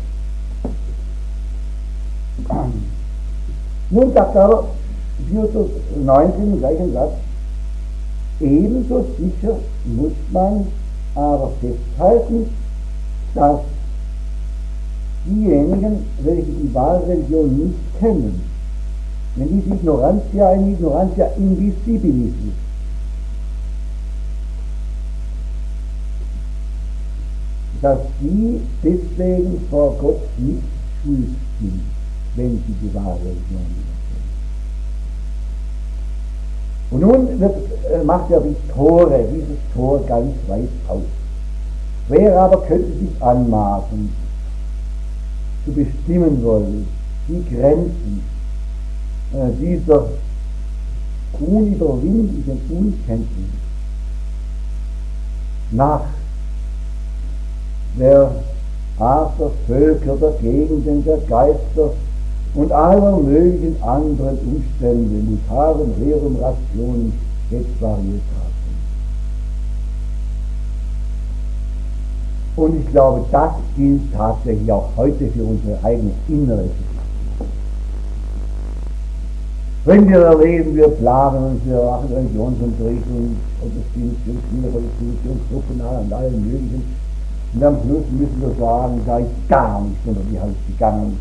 Nun sagt aber Pius 19 im gleichen Satz, ebenso sicher muss man aber festhalten, dass diejenigen, welche die wahre Religion nicht kennen, wenn diese Ignorantia eine Ignorantia invisibilis ist, dass sie deswegen vor Gott nicht schuld sind, wenn sie die wahre Religion nicht kennen. Und nun macht er dieses Tor ganz weit auf. Wer aber könnte sich anmaßen, zu bestimmen wollen, die Grenzen dieser unüberwindlichen Unkenntnis nach der Art der Völker, der Gegenden, der Geister und aller möglichen anderen Umstände, Mutarum, Rerum, Rationem, et Varietatem. Und ich glaube, das gilt tatsächlich auch heute für unsere eigene innere Sicht. Wenn wir erleben, wir planen und wir machen Religionsunterricht und Kinderpolitik, und allen möglichen, und am Schluss müssen wir sagen, da ist gar nichts unter die Haut gegangen.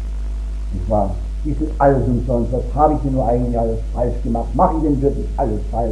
Ist alles umsonst, was habe ich denn nur eigentlich alles falsch gemacht? Mache ich denn wirklich alles falsch?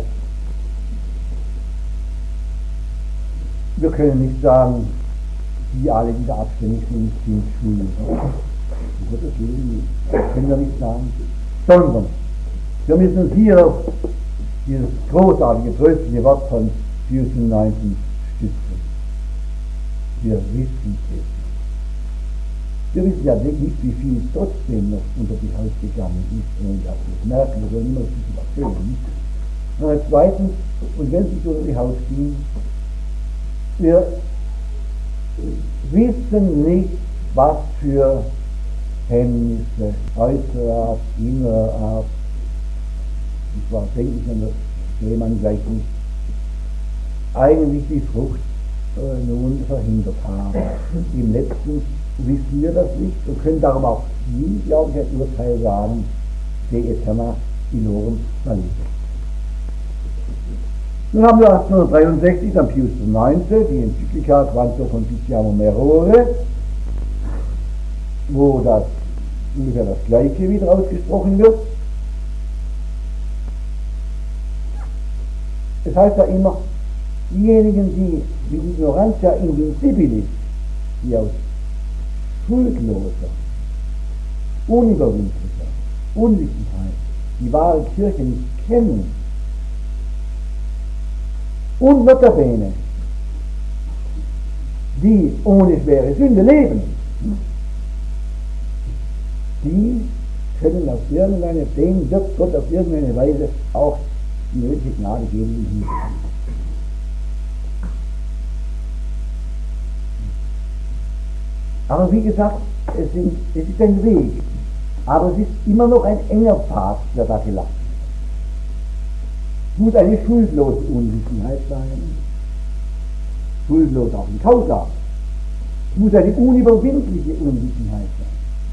Wir können nicht sagen, die alle, die da abständig sind schuldig. Um Gottes Willen, das können wir nicht sagen. Sondern wir müssen uns hier auf dieses großartige, tröstliche Wort von Pius 19 stützen. Wir wissen es. Wir wissen ja nicht, wie viel trotzdem noch unter die Haut gegangen ist, und das merken wir immer ein bisschen erzählen. Zweitens, und wenn es nicht unter die Haut ging, wir wissen nicht, was für Hemmnisse äußerer Art, innerer Art, und zwar denke ich an das Seemann gleich nicht, eigentlich die Frucht nun verhindert haben. Im letzten wissen wir das nicht und können darum auch nie, glaube ich, ein Urteil sagen, de eterna illorum valide. Nun haben wir 1863 dann Pius IX, die Enzyklika Quanto Conficiamur Errore, wo das ungefähr das Gleiche wieder ausgesprochen wird. Es heißt ja immer, diejenigen, die mit Ignorantia invisibilis, die aus schuldloser, unüberwindlicher Unwissenheit die wahre Kirche nicht kennen und notabene, die ohne schwere Sünde leben, die können auf irgendeine, denen wird Gott auf irgendeine Weise auch die nötige Gnade geben, die Aber wie gesagt, es ist ein Weg, aber es ist immer noch ein enger Pfad, der da gelaufen ist. Es muss eine schuldlose Unwissenheit sein, schuldlos auch in Causa. Es muss eine unüberwindliche Unwissenheit sein.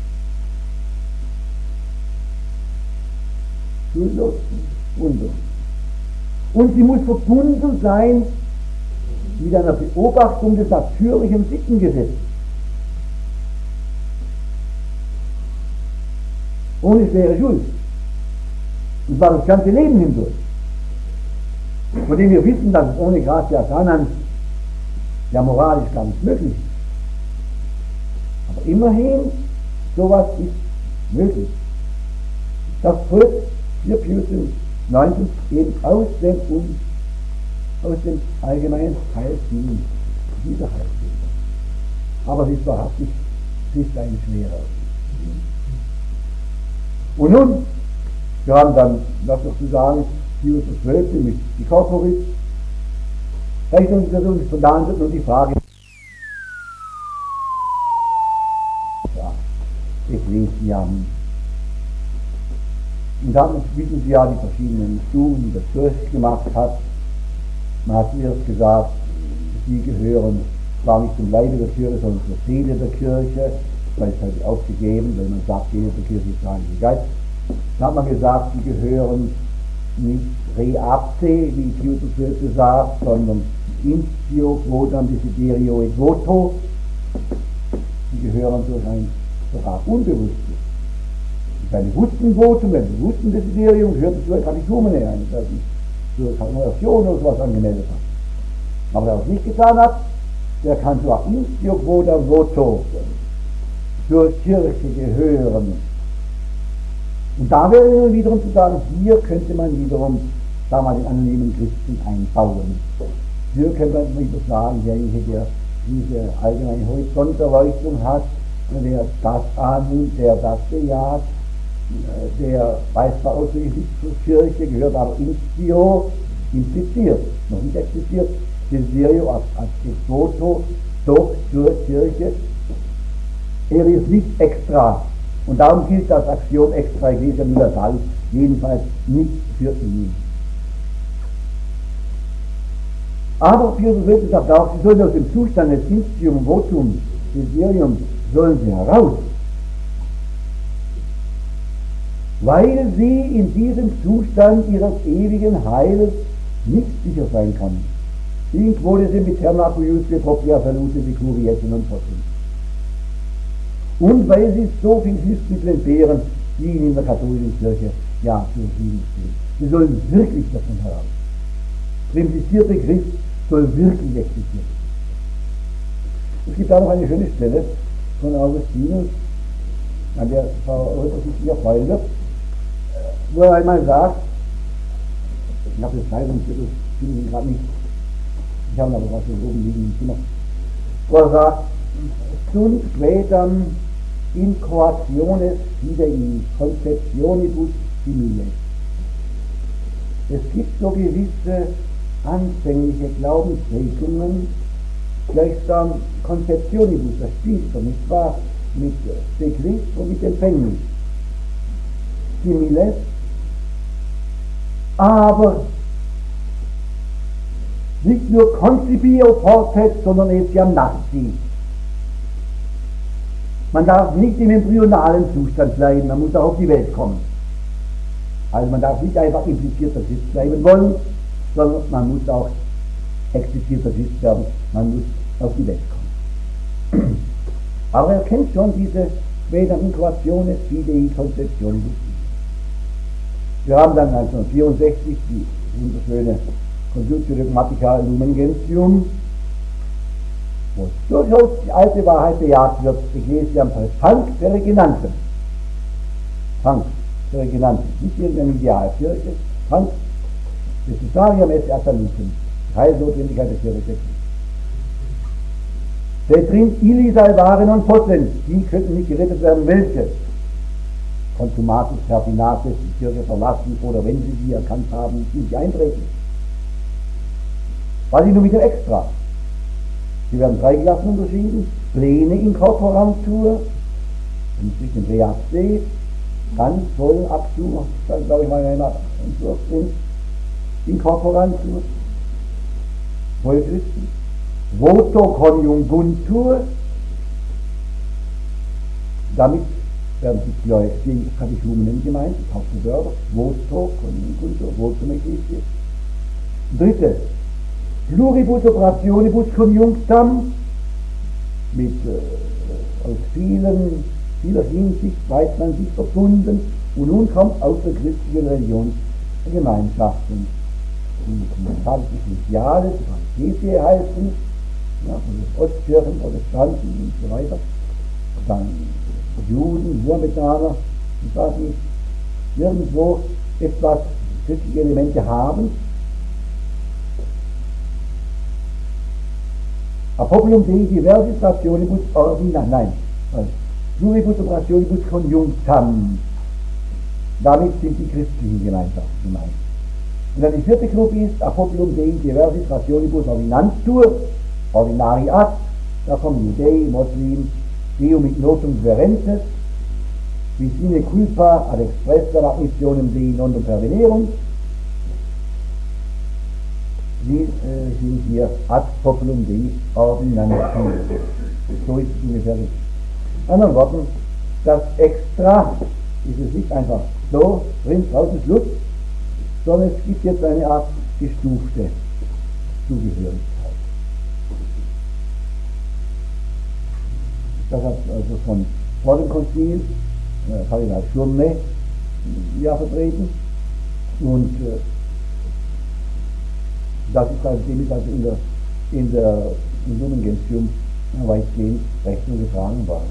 Schuldlos, unbewusst. Und sie muss verbunden sein mit einer Beobachtung des natürlichen Sittengesetzes. Ohne schwere Schuld. Und zwar das ganze Leben hindurch. Von dem wir wissen, dass es ohne Gratia Sanans ja moralisch gar nicht möglich ist. Aber immerhin, sowas ist möglich. Das folgt hier Pius 19 eben aus dem allgemeinen Heilswillen dieser Heilswillen. Aber es ist wahrhaftig, es ist ein schwerer. Und nun, wir haben dann, das noch zu sagen, Pius XII. Mit die Corporis, Rechnungssituation, von da an wird nun die Frage, Ecclesiam. Und dann wissen Sie ja die verschiedenen Stufen, die das durchgemacht hat. Man hat zuerst gesagt, sie gehören zwar nicht zum Leibe der Kirche, sondern zur Seele der Kirche, weil es halt aufgegeben, wenn man sagt, Seele der Kirche ist der Heilige Geist. Dann hat man gesagt, sie gehören nicht re apte, wie Pius XII sagt, sondern instio quodam desiderio et voto. Sie gehören durch ein sogar Unbewusstes. Bei bewussten Votum, bei bewussten Desiderium gehört es zur Katechumene ein, das heißt nicht zur Konversion oder sowas angemeldet hat. Aber wer das nicht getan hat, der kann zwar instio quodam voto zur Kirche gehören. Und da wäre nun wiederum zu sagen, hier könnte man wiederum, sagen wir mal, den anonymen Christen einbauen. Hier könnte man wieder sagen, derjenige, der diese allgemeine Horizonterleuchtung hat, der das annimmt, der das bejaht, der weiß zwar ausdrücklich nicht zur Kirche, gehört aber instio, impliziert, noch nicht expliziert, desiderio als voto, doch zur Kirche. Er ist nicht extra. Und darum gilt das Axiom extra ecclesia universalis, jedenfalls nicht für ihn. Aber Pius XII sagt auch, sie sollen aus dem Zustand des instium votum desiderium sollen sie heraus, weil sie in diesem Zustand ihres ewigen Heiles nicht sicher sein kann. In quod sempiterna cuiusque propria salute securi et non possunt. Und weil sie so viel Hilfsmittel entbehren, die ihnen in der katholischen Kirche ja zur Verfügung stehen. Sie sollen wirklich davon heraus. Der implizierte Christ soll wirklich existieren. Es gibt da noch eine schöne Stelle von Augustinus, an der Frau Rötter sich sicher freuen wird, wo er einmal sagt, ich habe das Zeitung, das finde ich gerade nicht, ich habe aber was hier oben liegen im Zimmer, wo er sagt, sunt quedam incoationes fidei conceptionibus simile. Es gibt so gewisse anfängliche Glaubensregungen, gleichsam conceptionibus, das spielt so, nicht wahr, mit Begriff und mit Empfängnis. Similes, aber nicht nur concipio portet, sondern etiam nasci. Man darf nicht im embryonalen Zustand bleiben, man muss auch auf die Welt kommen. Also man darf nicht einfach implizierter Christ bleiben wollen, sondern man muss auch explizierter Christ werden, man muss auf die Welt kommen. Aber er kennt schon diese Quedam incoationes fidei conceptionibus. Wir haben dann 1964 die wunderschöne Conductio Dogmatica Lumen Gentium, wo durchaus die alte Wahrheit bejaht wird, Ecclesiam Fanc der Regenanten. Fanc der Regenanten, nicht irgendeine Idealkirche, Fanc necessariam esse atalutum, die Heilnotwendigkeit der Kirche. Detrin illi salvare non potent, die könnten nicht gerettet werden, welche? Consumatus pertinatis, die Kirche verlassen, oder wenn sie erkannt haben, nicht eintreten. Was ist nun mit dem Extra? Sie werden drei Klassen unterschieden. Plene incorporantur, wenn es sich den Reat steht, ganz voll abzu, das glaube ich mal in einer Entwurf drin, incorporantur, Vollchristen, voto conjunguntur, damit werden die Katechumenen gemeint, die Hauptwörter, voto conjunguntur, votum ecclesiae. Dritte, pluribus operationibus conjunctam, mit aus vieler Hinsicht weiß man sich verbunden, und nun kommt aus der christlichen Religion Gemeinschaften, die Ecclesiales, Ecclesiae heißen, ja, von den Ostkirchen, Protestanten und so weiter, dann Juden, Mohammedaner, ich weiß nicht, irgendwo etwas christliche Elemente haben. A populum Dei diversis rationibus ordina, nein, pluribus operationibus conjunctam. Damit sind die christlichen Gemeinschaften gemeint. Und dann die vierte Gruppe ist a populum Dei diversis rationibus ordinantur, ordinariat, da kommen Judäi, Moslem, Deum ignotum verentes, wie sine culpa ad expressa admissionem Dei non pervenerunt, sie sind hier ad populum Dei ordinanti. So ist es ungefähr. In anderen Worten, das Extra ist es nicht einfach so, drin, draußen Schluss, sondern es gibt jetzt eine Art gestufte Zugehörigkeit. Das hat also von vor dem Konzil Kardinal Schurne ja vertreten und das ist also, dem ist also im Lumen Gentium weitgehend Rechnung getragen worden.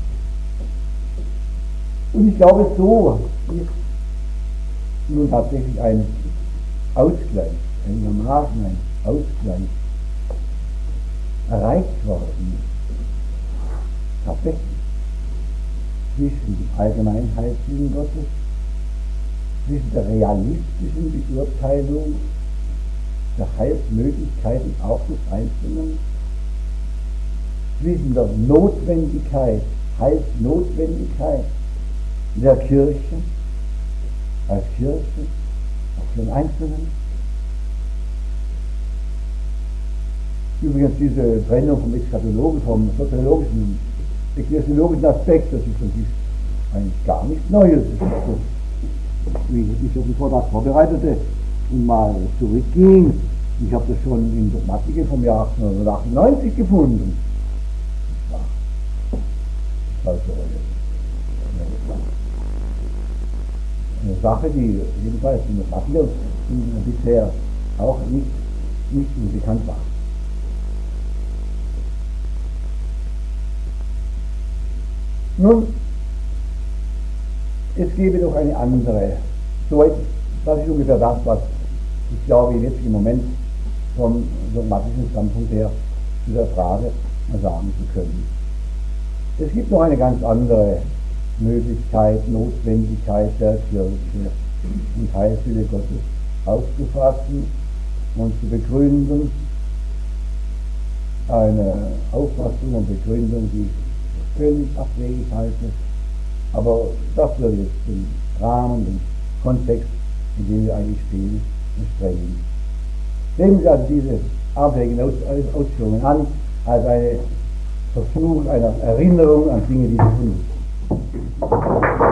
Und ich glaube, so ist nun tatsächlich ein Ausgleich, einigermaßen ein Ausgleich erreicht worden, tatsächlich zwischen dem allgemeinen Heilswillen Gottes, zwischen der realistischen Beurteilung der Heilsmöglichkeiten auch des Einzelnen, zwischen der Notwendigkeit, Heilsnotwendigkeit der Kirche, als Kirche, auch für den Einzelnen. Übrigens diese Trennung vom Eschatologen, vom soziologischen, ekklesiologischen Aspekt, das ist natürlich eigentlich gar nichts Neues. Das ist so, wie ich auf den Vortrag vorbereitete und mal zurückging. Ich habe das schon in Dogmatiken vom Jahr 1898 gefunden. Also eine Sache, die jedenfalls in Dogmatiker bisher auch nicht unbekannt war. Nun, es gäbe noch eine andere, soweit, das ist ungefähr das, was ich glaube, im jetzigen Moment vom dogmatischen Standpunkt her zu der Frage sagen zu können. Es gibt noch eine ganz andere Möglichkeit, Notwendigkeit der Kirche und Heilswille Gottes aufzufassen und zu begründen. Eine Auffassung und Begründung, die ich völlig abwegig halte, aber das würde jetzt den Rahmen, den Kontext, in dem wir eigentlich stehen, sprengen. Nehmen Sie also diese abwegigen Ausführungen an, als einen Versuch einer Erinnerung an Dinge, die Sie tun.